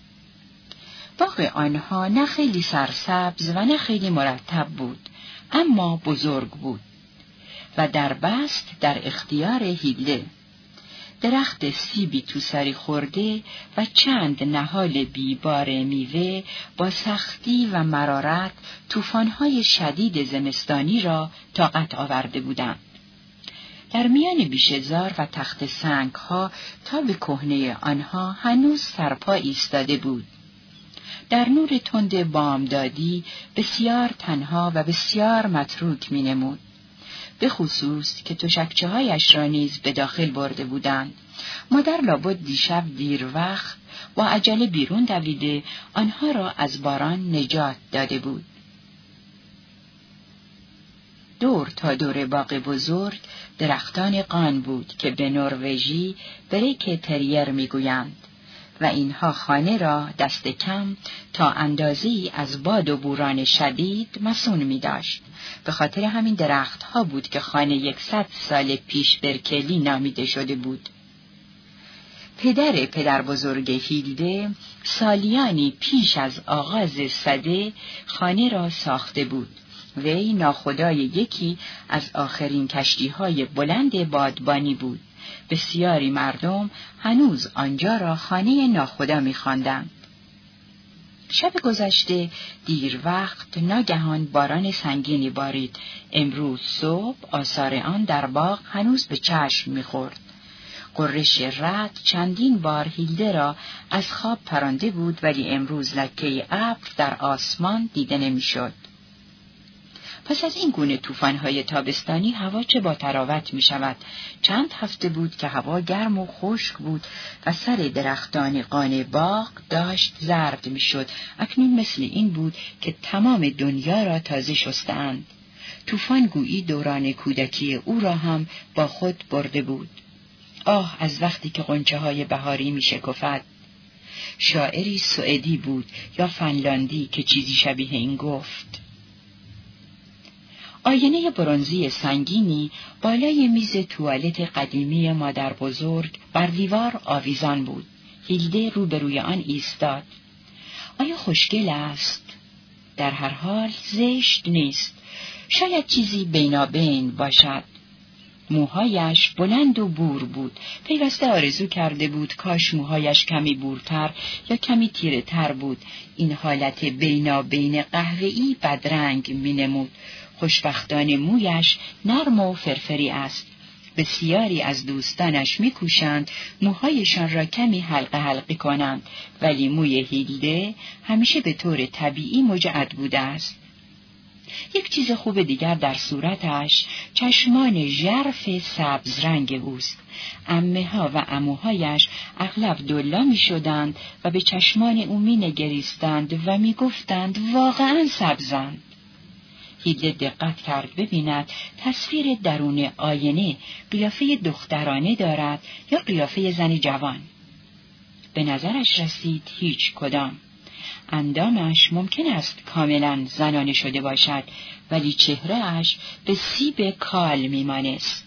باغ آنها نه خیلی سرسبز و نه خیلی مرتب بود، اما بزرگ بود و در بست در اختیار هیلده. درخت سیبی تو سری خورده و چند نهال بیبار میوه با سختی و مرارت طوفان‌های شدید زمستانی را طاقت آورده بودند. در میان بیشه‌زار و تخت سنگ‌ها تا به کهنه آنها هنوز سرپا ایستاده بود. در نور تند بامدادی بسیار تنها و بسیار متروک می‌نمود. به خصوص که تشکچه‌هایش را نیز به داخل برده بودند. مادر لابد دیشب دیر وقت با عجله بیرون دویده آنها را از باران نجات داده بود. دور تا دور باغ بزرگ درختان قان بود که به نروژی بریک تریر میگویند و اینها خانه را دست کم تا اندازه‌ای از باد و بوران شدید مصون می داشت. به خاطر همین درختها بود که خانه یکصد سال پیش برکلی نامیده شده بود. پدر پدر بزرگ هیلده سالیانی پیش از آغاز سده خانه را ساخته بود. وی ناخدای یکی از آخرین کشتی‌های بلند بادبانی بود. بسیاری مردم هنوز آنجا را خانه ناخدا می‌خواندند. شب گذشته دیر وقت ناگهان باران سنگینی بارید. امروز صبح آثار آن در باغ هنوز به چشم می‌خورد. قرش رعد چندین بار هیلده را از خواب پرانده بود، ولی امروز لکه ابر در آسمان دیده نمی‌شد. پس از این گونه طوفان‌های تابستانی هوا چه با تراوت می شود. چند هفته بود که هوا گرم و خشک بود و سر درختان قانع باغ داشت زرد می شد. اکنون مثل این بود که تمام دنیا را تازه شستند. طوفان گویی دوران کودکی او را هم با خود برده بود. آه از وقتی که غنچه‌های بهاری می شکفد. شاعری سوئدی بود یا فنلاندی که چیزی شبیه این گفت. آینه برنزی سنگینی بالای میز توالت قدیمی مادر بزرگ بر دیوار آویزان بود. هیلده روبروی آن ایستاد. آیا خوشگل است؟ در هر حال زشت نیست. شاید چیزی بینابین باشد. موهایش بلند و بور بود. پیوسته آرزو کرده بود کاش موهایش کمی بورتر یا کمی تیره تر بود. این حالت بینابین قهوه‌ای بدرنگ می نمود. خوشبختانه مویش نرم و فرفری است. بسیاری از دوستانش می کوشند موهایشان را کمی حلقه حلقه کنند، ولی موی هیلده همیشه به طور طبیعی مجعد بوده است. یک چیز خوب دیگر در صورتش چشمان ژرف سبز رنگ اوست. عمه ها و عموهایش اغلب دلا می شدند و به چشمان او می نگریستند و می گفتند واقعا سبزند. هیلده دقت کرد ببیند تصویر درون آینه قیافه دخترانه دارد یا قیافه زن جوان. به نظرش رسید هیچ کدام. اندامش ممکن است کاملا زنانه شده باشد، ولی چهرهش به سیب کال میمانست.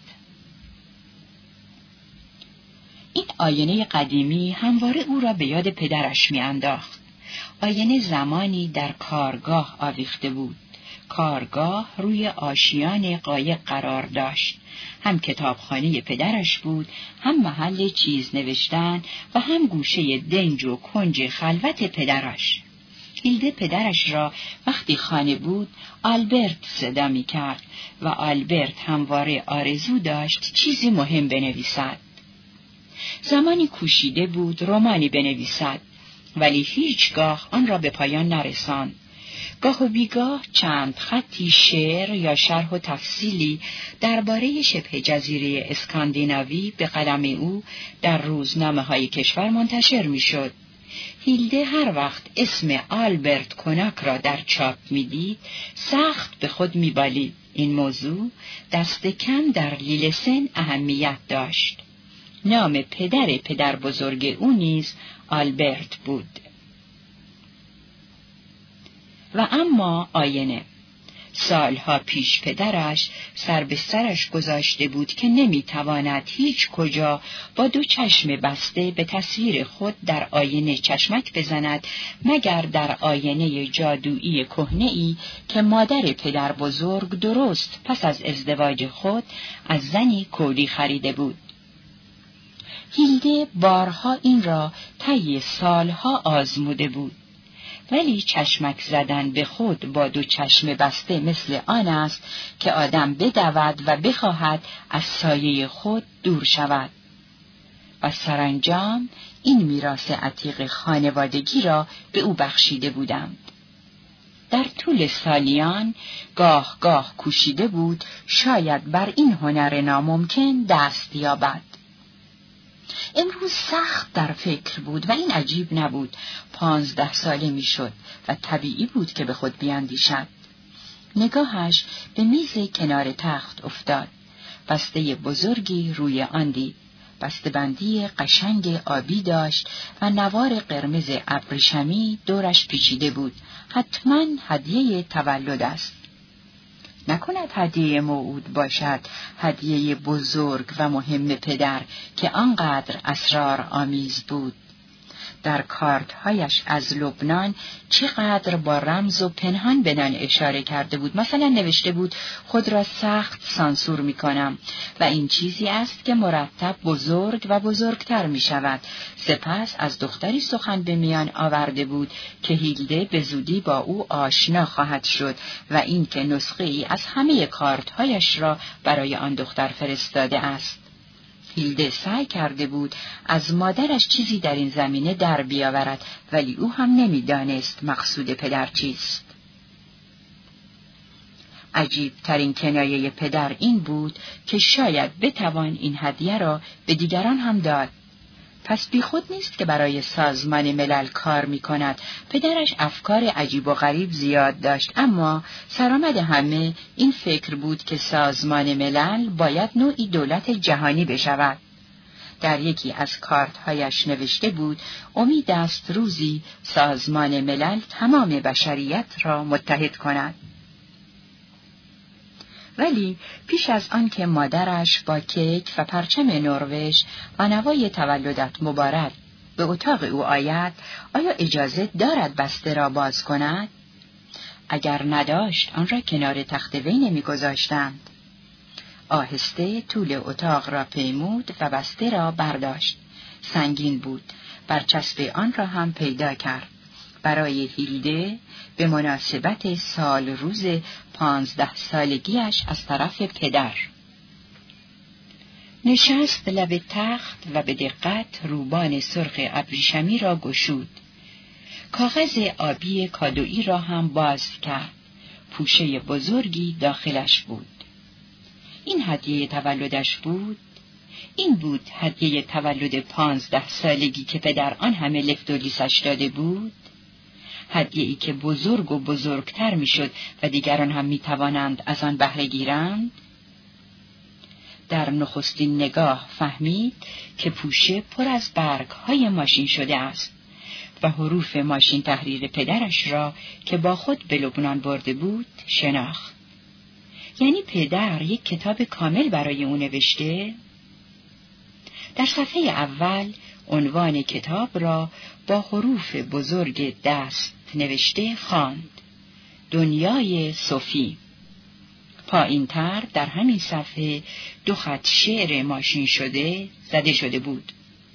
این آینه قدیمی همواره او را به یاد پدرش میانداخت. آینه زمانی در کارگاه آویخته بود. کارگاه روی آشیان قایق قرار داشت. هم کتابخانه پدرش بود، هم محل چیز نوشتن و هم گوشه دنج و کنج خلوت پدرش. هیلده پدرش را وقتی خانه بود آلبرت صدا می کرد و آلبرت همواره آرزو داشت چیزی مهم بنویسد. زمانی کوشیده بود رمانی بنویسد، ولی هیچگاه آن را به پایان نرساند. گاه و بیگاه چند خطی شعر یا شرح و تفصیلی درباره شبه جزیره اسکاندیناوی به قلم او در روزنامه‌های کشور منتشر می‌شد. هیلده هر وقت اسم آلبرت کناک را در چاپ می‌دید، سخت به خود می‌بالید. این موضوع دست کم در لیلسن اهمیت داشت. نام پدر پدر بزرگ او نیز آلبرت بود. و اما آینه. سالها پیش پدرش سر به سرش گذاشته بود که نمیتواند هیچ کجا با دو چشم بسته به تصویر خود در آینه چشمک بزند مگر در آینه جادویی کهنه‌ای که مادر پدر بزرگ درست پس از ازدواج خود از زنی کولی خریده بود. هیلده بارها این را طی سالها آزموده بود. ولی چشمک زدن به خود با دو چشم بسته مثل آن است که آدم بدود و بخواهد از سایه خود دور شود. و سرانجام این میراث عتیق خانوادگی را به او بخشیده بودند. در طول سالیان گاه گاه کوشیده بود شاید بر این هنر ناممکن دست یابد. امروز سخت در فکر بود و این عجیب نبود. پانزده ساله می شد و طبیعی بود که به خود بیاندیشد. نگاهش به میز کنار تخت افتاد. بسته بزرگی روی آن دید. بسته بندی قشنگ آبی داشت و نوار قرمز ابریشمی دورش پیچیده بود. حتما هدیه تولد است. نکند هدیه موعود باشد، هدیه بزرگ و مهم پدر که آنقدر اسرار آمیز بود. در کارتهایش از لبنان چقدر با رمز و پنهان به نان اشاره کرده بود. مثلا نوشته بود خود را سخت سانسور می کنم و این چیزی است که مرتب بزرگ و بزرگتر می شود. سپس از دختری سخن به میان آورده بود که هیلده به زودی با او آشنا خواهد شد و این که نسخه ای از همه کارتهایش را برای آن دختر فرستاده است. هیلده سعی کرده بود از مادرش چیزی در این زمینه در بیاورد، ولی او هم نمیدانست مقصود پدر چیست. عجیب ترین کنایه پدر این بود که شاید بتوان این هدیه را به دیگران هم داد. پس بی خود نیست که برای سازمان ملل کار می کند. پدرش افکار عجیب و غریب زیاد داشت، اما سرآمد همه این فکر بود که سازمان ملل باید نوعی دولت جهانی بشود. در یکی از کارت‌هایش نوشته بود امید است روزی سازمان ملل تمام بشریت را متحد کند. ولی پیش از آن که مادرش با کیک و پرچم نروژ و نوای تولدت مبارک به اتاق او آید، آیا اجازه دارد بسته را باز کند؟ اگر نداشت آن را کنار تخت وی نمی‌گذاشتند. آهسته طول اتاق را پیمود و بسته را برداشت. سنگین بود. برچسب آن را هم پیدا کرد. برای هیلده به مناسبت سال روز پانزده سالگیش از طرف پدر. نشست لب تخت و به دقت روبان سرخ ابریشمی را گشود. کاغذ آبی کادویی را هم باز کرد. پوشه بزرگی داخلش بود. این هدیه تولدش بود. این بود هدیه تولد پانزده سالگی که پدر آن همه لفت و لیسش داده بود. هدیه‌ای که بزرگ و بزرگتر میشد و دیگران هم میتوانند از آن بهره گیرند. در نخستین نگاه فهمید که پوشه پر از برگ‌های ماشین شده است و حروف ماشین تحریر پدرش را که با خود به لبنان برده بود شناخت. یعنی پدر یک کتاب کامل برای او نوشته؟ در صفحه اول عنوان کتاب را با حروف بزرگ دست نوشته خواند: دنیای صوفی. پایین‌تر در همین صفحه دو خط شعر ماشین شده زده شده بود: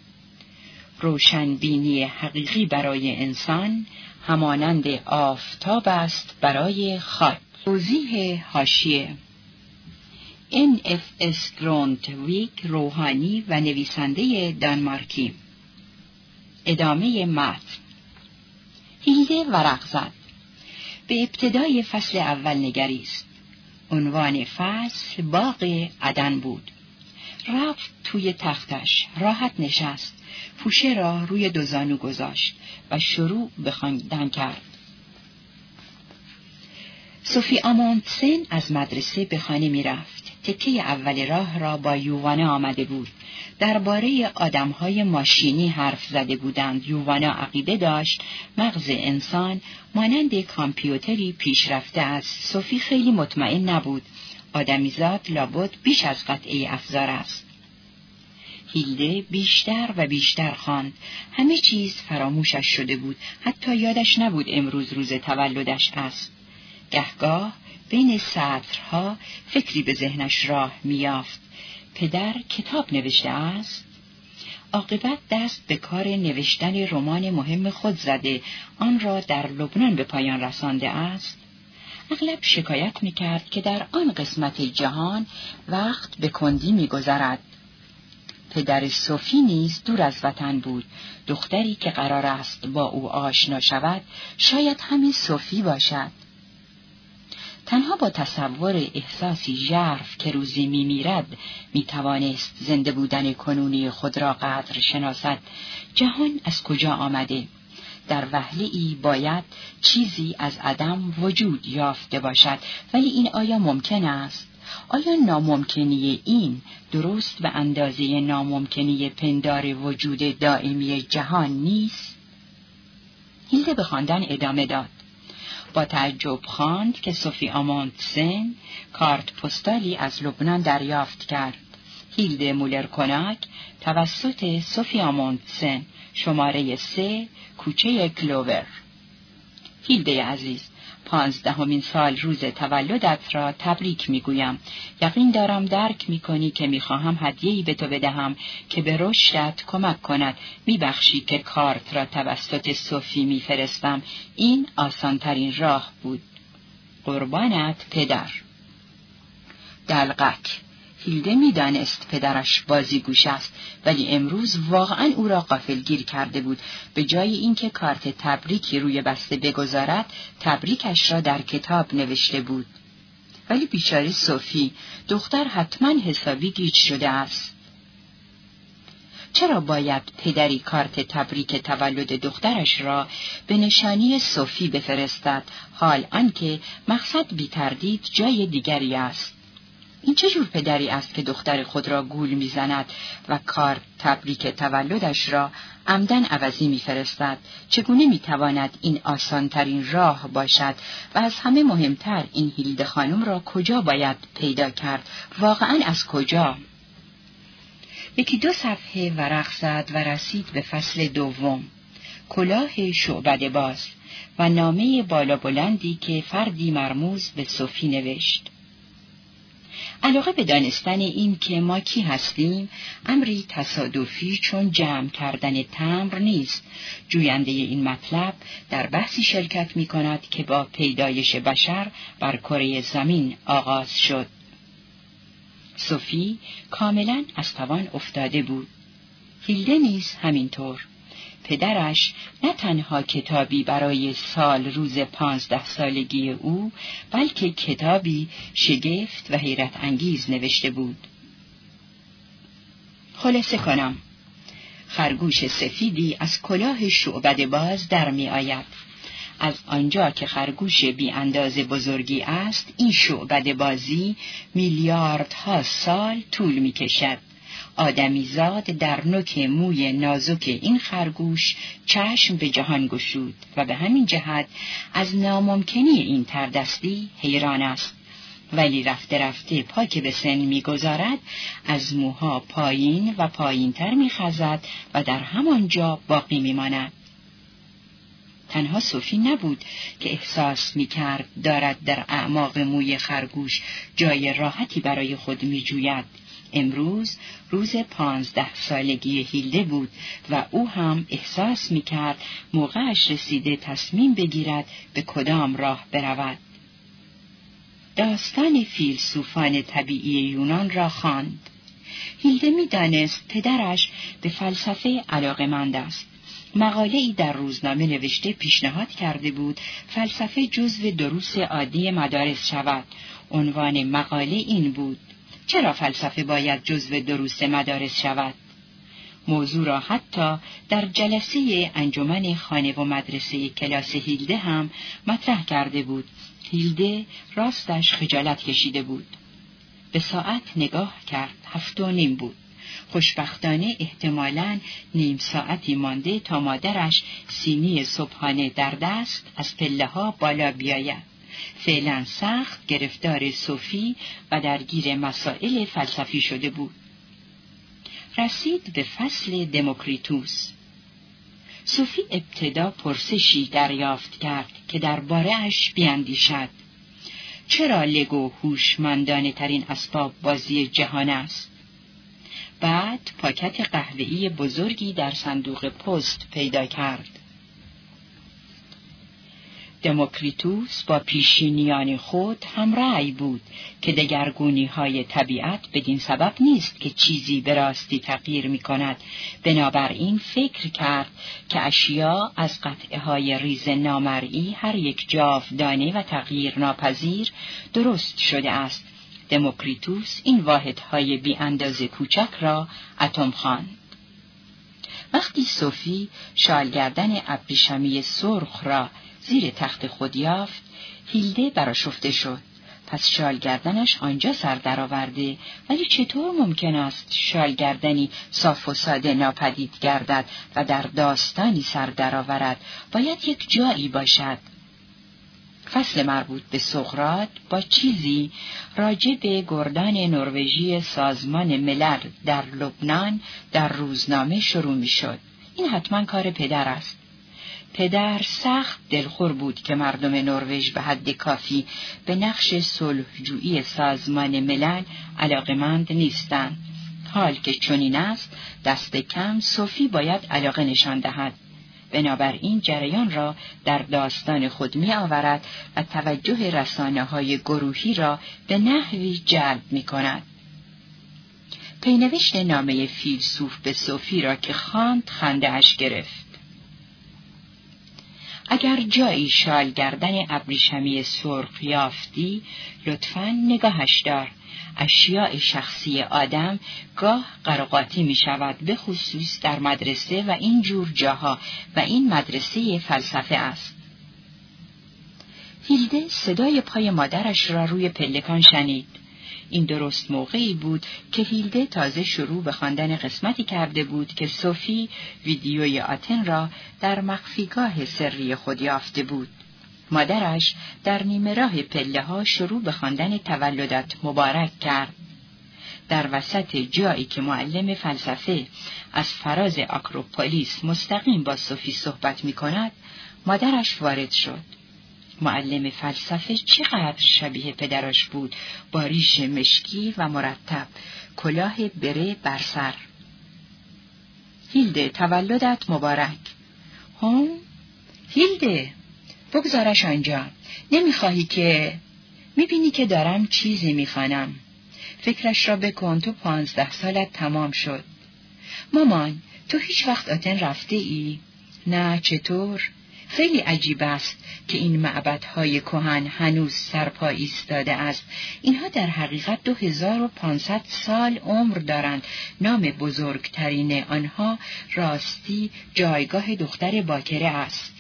روشنبینی حقیقی برای انسان همانند آفتاب است برای خاک. توضیح حاشیه: ان اف اس گرونتویک، روحانی و نویسنده دانمارکی. ادامه متن. هیلده ورق زد. به ابتدای فصل اول نگریست. عنوان فصل باغ عدن بود. رفت توی تختش، راحت نشست، پوشه را روی دو زانو گذاشت و شروع به خواندن کرد. سوفی آموندسن از مدرسه به خانه می رفت. تکه اول راه را با یوانا آمده بود. درباره آدم‌های ماشینی حرف زده بودند. یوانا عقیده داشت مغز انسان مانند کامپیوتری پیشرفته است. سوفی خیلی مطمئن نبود. آدمیزاد لابد بیش از قطعه افزار است. هیلده بیشتر و بیشتر خواند. همه چیز فراموشش شده بود. حتی یادش نبود امروز روز تولدش است. گهگاه بین سطرها فکری به ذهنش راه می‌یافت. پدر کتاب نوشته است؟ عاقبت دست به کار نوشتن رمان مهم خود زده، آن را در لبنان به پایان رسانده است؟ اغلب شکایت می‌کرد که در آن قسمت جهان وقت به کندی می‌گذرد. پدر سوفی نیز دور از وطن بود. دختری که قرار است با او آشنا شود شاید همین سوفی باشد. تنها با تصور احساسی ژرف که روزی می‌میرد می‌توانست زنده بودن کنونی خود را قدر شناسد. جهان از کجا آمده؟ در وهله‌ای باید چیزی از عدم وجود یافته باشد، ولی این آیا ممکن است؟ آیا ناممکنی این درست به اندازه ناممکنی پندار وجود دائمی جهان نیست؟ هیلده به خواندن ادامه داد. با تعجب خواند که سوفی آموندسن کارت پستالی از لبنان دریافت کرد. هیلده مولر کناک توسط سوفی آموندسن، شماره سه، کوچه کلوور. هیلده عزیز، پانزدهمین سال روز تولدت را تبریک میگویم. یقین دارم درک میکنی که میخواهم هدیه‌ای به تو بدهم که به رشدت کمک کند. میبخشی که کارت را توسط سوفی میفرستم. این آسانترین راه بود. قربانت پدر. دلقک. هیلده میدانست پدرش بازیگوش است، ولی امروز واقعا او را غافلگیر کرده بود. به جای اینکه کارت تبریکی روی بسته بگذارد، تبریکش را در کتاب نوشته بود. ولی بیچاره صوفی، دختر حتما حسابی گیج شده است. چرا باید پدری کارت تبریک تولد دخترش را به نشانی صوفی بفرستد، حال آنکه مقصد بی تردید جای دیگری است؟ این چه جور پدری است که دختر خود را گول میزند و کارت تبریک تولدش را عمدن عوضی میفرستد؟ چگونه میتواند این آسانترین راه باشد؟ و از همه مهمتر این هیلده خانم را کجا باید پیدا کرد؟ واقعا از کجا؟ یکی دو صفحه ورق زد و رسید به فصل دوم، کلاه شعبده باز، و نامه بالا بلندی که فردی مرموز به صوفی نوشت. علاقه به دانستن این که ما کی هستیم امری تصادفی چون جمع کردن تمبر نیست. جوینده این مطلب در بحثی شرکت می کند که با پیدایش بشر بر کره زمین آغاز شد. صوفی کاملا از توان افتاده بود. هیلده نیز همینطور. پدرش نه تنها کتابی برای سال روز پانزده سالگی او، بلکه کتابی شگفت و حیرت انگیز نوشته بود. خلاصه کنم، خرگوش سفیدی از کلاه شعبده باز در می آید. از آنجا که خرگوش بی اندازه بزرگی است، این شعبده بازی میلیاردها سال طول می کشد. آدمیزاد در نوک موی نازک این خرگوش چشم به جهان گشود و به همین جهت از ناممکنی این تردستی حیران است. ولی رفته رفته پا که به سن می‌گذارد از موها پایین و پایین‌تر می‌خزد و در همانجا باقی می‌ماند. تنها صوفی نبود که احساس می‌کرد دارد در اعماق موی خرگوش جای راحتی برای خود می‌جوید. امروز روز پانزده سالگی هیلده بود و او هم احساس می‌کرد موقعش رسیده تصمیم بگیرد به کدام راه برود. داستان فیلسوفان طبیعی یونان را خواند. هیلده می‌دانست پدرش به فلسفه علاقه‌مند است. مقاله‌ای در روزنامه نوشته پیشنهاد کرده بود فلسفه جزو دروس عادی مدارس شود. عنوان مقاله این بود: چرا فلسفه باید جزو دروس مدارس شود؟ موضوع را حتی در جلسه انجمن خانه و مدرسه کلاس هیلده هم مطرح کرده بود. هیلده راستش خجالت کشیده بود. به ساعت نگاه کرد، هفت و نیم بود. خوشبختانه احتمالاً نیم ساعتی مانده تا مادرش سینی صبحانه در دست از پله ها بالا بیاید. فعلا سخت گرفتار صوفی و درگیر مسائل فلسفی شده بود. رسید به فصل دموکریتوس. صوفی ابتدا پرسشی دریافت کرد که درباره اش بیاندیشد. چرا لگو هوشمندانه ترین اسباب بازی جهان است؟ بعد پاکت قهوه‌ای بزرگی در صندوق پست پیدا کرد. دموکریتوس با پیشینیان خود هم رأی بود که دگرگونی‌های طبیعت بدین سبب نیست که چیزی به راستی تغییر می‌کند. بنابراین فکر کرد که اشیا از قطعه‌های ریز نامرئی هر یک جاودانه و تغییر ناپذیر درست شده است. دموکریتوس این واحدهای بی اندازه کوچک را اتم خواند. وقتی صوفی شالگردن ابریشمی سرخ را زیر تخت خود یافت، هیلده برآشفته شد. پس شالگردنش آنجا سر درآورده، ولی چطور ممکن است شالگردنی صاف و ساده ناپدید گردد و در داستانی سر درآورد؟ باید یک جایی باشد. فصل مربوط به سقراط با چیزی راجع به گردان نروژی سازمان ملل در لبنان در روزنامه شروع می شد. این حتما کار پدر است. پدر سخت دلخور بود که مردم نروژ به حد کافی به نقش صلحجویی سازمان ملل علاقمند نیستند. حال که چنین است، دست کم صوفی باید علاقه نشان دهد. بنابراین جریان را در داستان خود می آورد و توجه رسانه‌های گروهی را به نحوی جلب می کند. پینوشت نامه فیلسوف به صوفی را که خواند خنده اش گرفت. اگر جایی شال گردن ابریشمی سرخ یافتی، لطفاً نگاهش دار. اشیاء شخصی آدم گاه قراقاتی می شود، به خصوص در مدرسه و این جور جاها، و این مدرسه فلسفه است. هیلده صدای پای مادرش را روی پلکان شنید. این درست موقعی بود که هیلده تازه شروع به خواندن قسمتی کرده بود که صوفی ویدیوی آتن را در مخفیگاه سری خود یافته بود. مادرش در نیمه راه پله ها شروع به خواندن تولدت مبارک کرد. در وسط جایی که معلم فلسفه از فراز آکروپولیس مستقیم با صوفی صحبت می کند، مادرش وارد شد. معلم فلسفه چقدر شبیه پدرش بود، با ریش مشکی و مرتب، کلاه بره بر سر. هیلده تولدت مبارک. هم؟ هیلده، بگذارش آنجا. نمیخواهی که... میبینی که دارم چیزی میخوانم. فکرش را بکن، تو پانزده سالت تمام شد. مامان، تو هیچ وقت آتن رفته ای؟ نه، چطور؟ خیلی عجیب است که این معبدهای کهن هنوز سرپا ایستاده است. اینها در حقیقت دو هزار و پانصد سال عمر دارند. نام بزرگترین آنها راستی جایگاه دختر باکره است.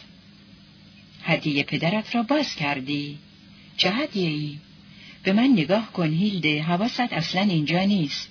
هدیه پدرت را باز کردی؟ چه هدیه ای؟ به من نگاه کن هیلده، حواست اصلا اینجا نیست.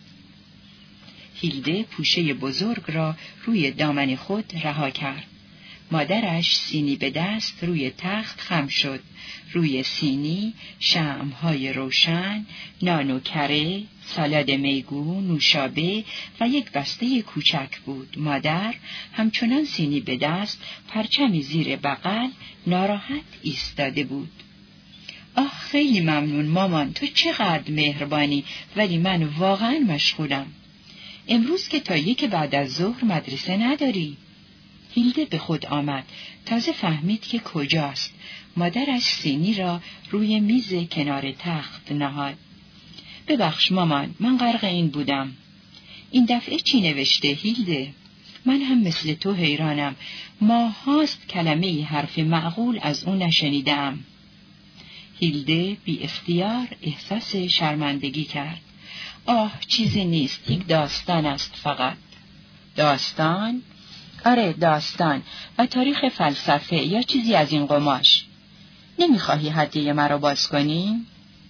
هیلده پوشه بزرگ را روی دامن خود رها کرد. مادرش سینی به دست روی تخت خم شد. روی سینی شمع‌های روشن، نان و کره، سالاد میگو، نوشابه و یک بسته کوچک بود. مادر همچنان سینی به دست، پرچمی زیر بغل، ناراحت ایستاده بود. آه خیلی ممنون مامان، تو چقدر مهربانی، ولی من واقعا مشغولم. امروز که تا یک بعد از ظهر مدرسه نداری؟ هیلده به خود آمد. تازه فهمید که کجاست. مادرش سینی را روی میز کنار تخت نهاد. ببخش مامان، من غرق این بودم. این دفعه چی نوشته هیلده؟ من هم مثل تو حیرانم. ماهاست کلمه حرف معقول از اون نشنیدم. هیلده بی اختیار احساس شرمندگی کرد. آه چیزی نیست، یک داستان است فقط. داستان؟ آره داستان و تاریخ فلسفه یا چیزی از این قماش. نمیخواهی هدیه مرا باز کنی؟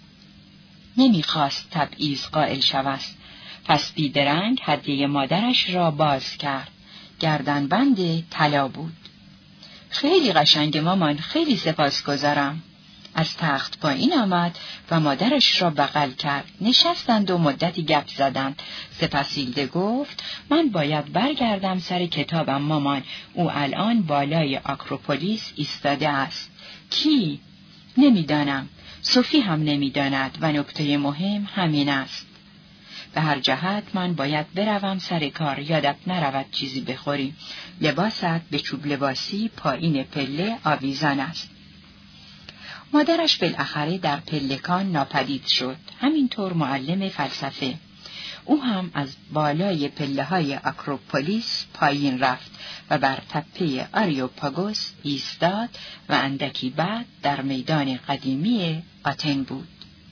نمیخواست تبعیض قائل شود. پس بیدرنگ هدیه مادرش را باز کرد. گردنبند طلا بود. خیلی قشنگ مامان، خیلی سپاسگزارم. از تخت پایین آمد و مادرش را بغل کرد. نشستند و مدتی گپ زدند. سپس هیلده گفت من باید برگردم سر کتابم مامان. او الان بالای آکروپولیس ایستاده است. کی؟ نمیدانم. صوفی هم نمیداند و نکته مهم همین است. به هر جهت من باید بروم سر کار. یادت نرود چیزی بخوری. لباست به چوب لباسی پایین پله آویزان است. مادرش بالاخره در پلکان ناپدید شد. همینطور معلم فلسفه. او هم از بالای پله های آکروپولیس پایین رفت و بر تپه آریوپاگوس ایستاد و اندکی بعد در میدان قدیمی آتن بود.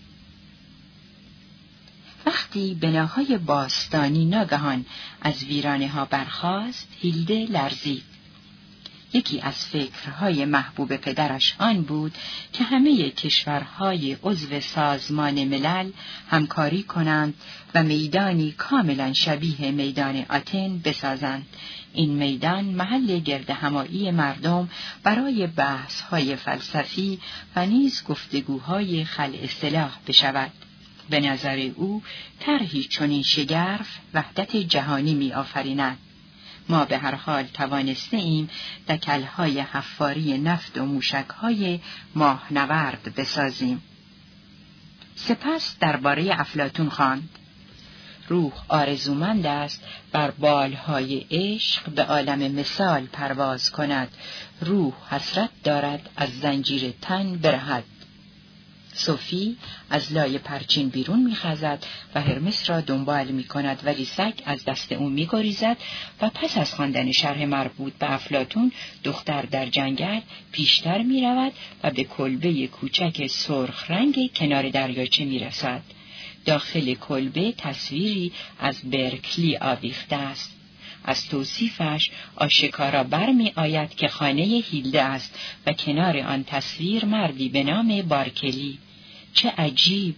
وقتی بناهای باستانی ناگهان از ویرانه ها برخاست، هیلده لرزید. یکی از فکرهای محبوب پدرش آن بود که همه کشورهای عضو سازمان ملل همکاری کنند و میدانی کاملا شبیه میدان آتن بسازند. این میدان محل گردهمایی مردم برای بحث‌های فلسفی و نیز گفتگوهای خلع سلاح بشود. به نظر او طرحی چنین شگرف وحدت جهانی می آفریند. ما به هر حال توانسته ایم دکل‌های حفاری نفت و موشک‌های ماهنورد بسازیم. سپس درباره افلاطون خواند. روح آرزومند است بر بالهای عشق به عالم مثال پرواز کند. روح حسرت دارد از زنجیر تن برهد. صوفی از لای پرچین بیرون می‌خزد و هرمس را دنبال می‌کند، ولی سگ از دست او می‌گریزد و پس از خواندن شرح مربوط به افلاطون دختر در جنگل پیشتر می‌رود و به کلبه کوچک سرخ رنگ کنار دریاچه می‌رسد. داخل کلبه تصویری از برکلی آویخته است. از توصیفش آشکارا برمی آید که خانه هیلده است و کنار آن تصویر مردی به نام بارکلی. چه عجیب!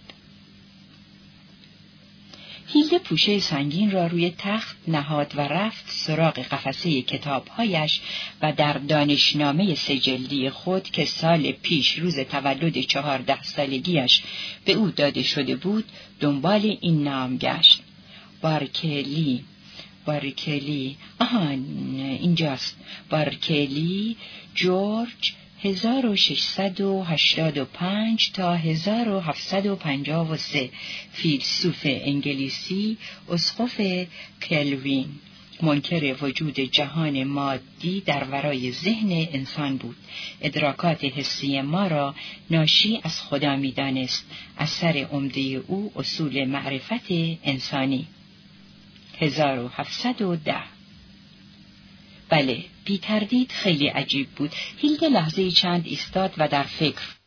هیلده پوشه سنگین را روی تخت نهاد و رفت سراغ قفسه کتابهایش و در دانشنامه سجلدی خود که سال پیش روز تولد چهارده سالگیش به او داده شده بود دنبال این نام گشت. بارکلی، بارکلی، آهان اینجاست. بارکلی جورج هزار و ششصد و هشتاد و پنج تا هزار و هفتصد و پنجاه و سه، فیلسوف انگلیسی، اسقف کلوین. منکر وجود جهان مادی در ورای ذهن انسان بود. ادراکات حسی ما را ناشی از خدا می دانست. اثر عمده او اصول معرفت انسانی. هزار و هفتصد و ده. بله، بی تردید خیلی عجیب بود. هیلده لحظه چند ایستاد و در فکر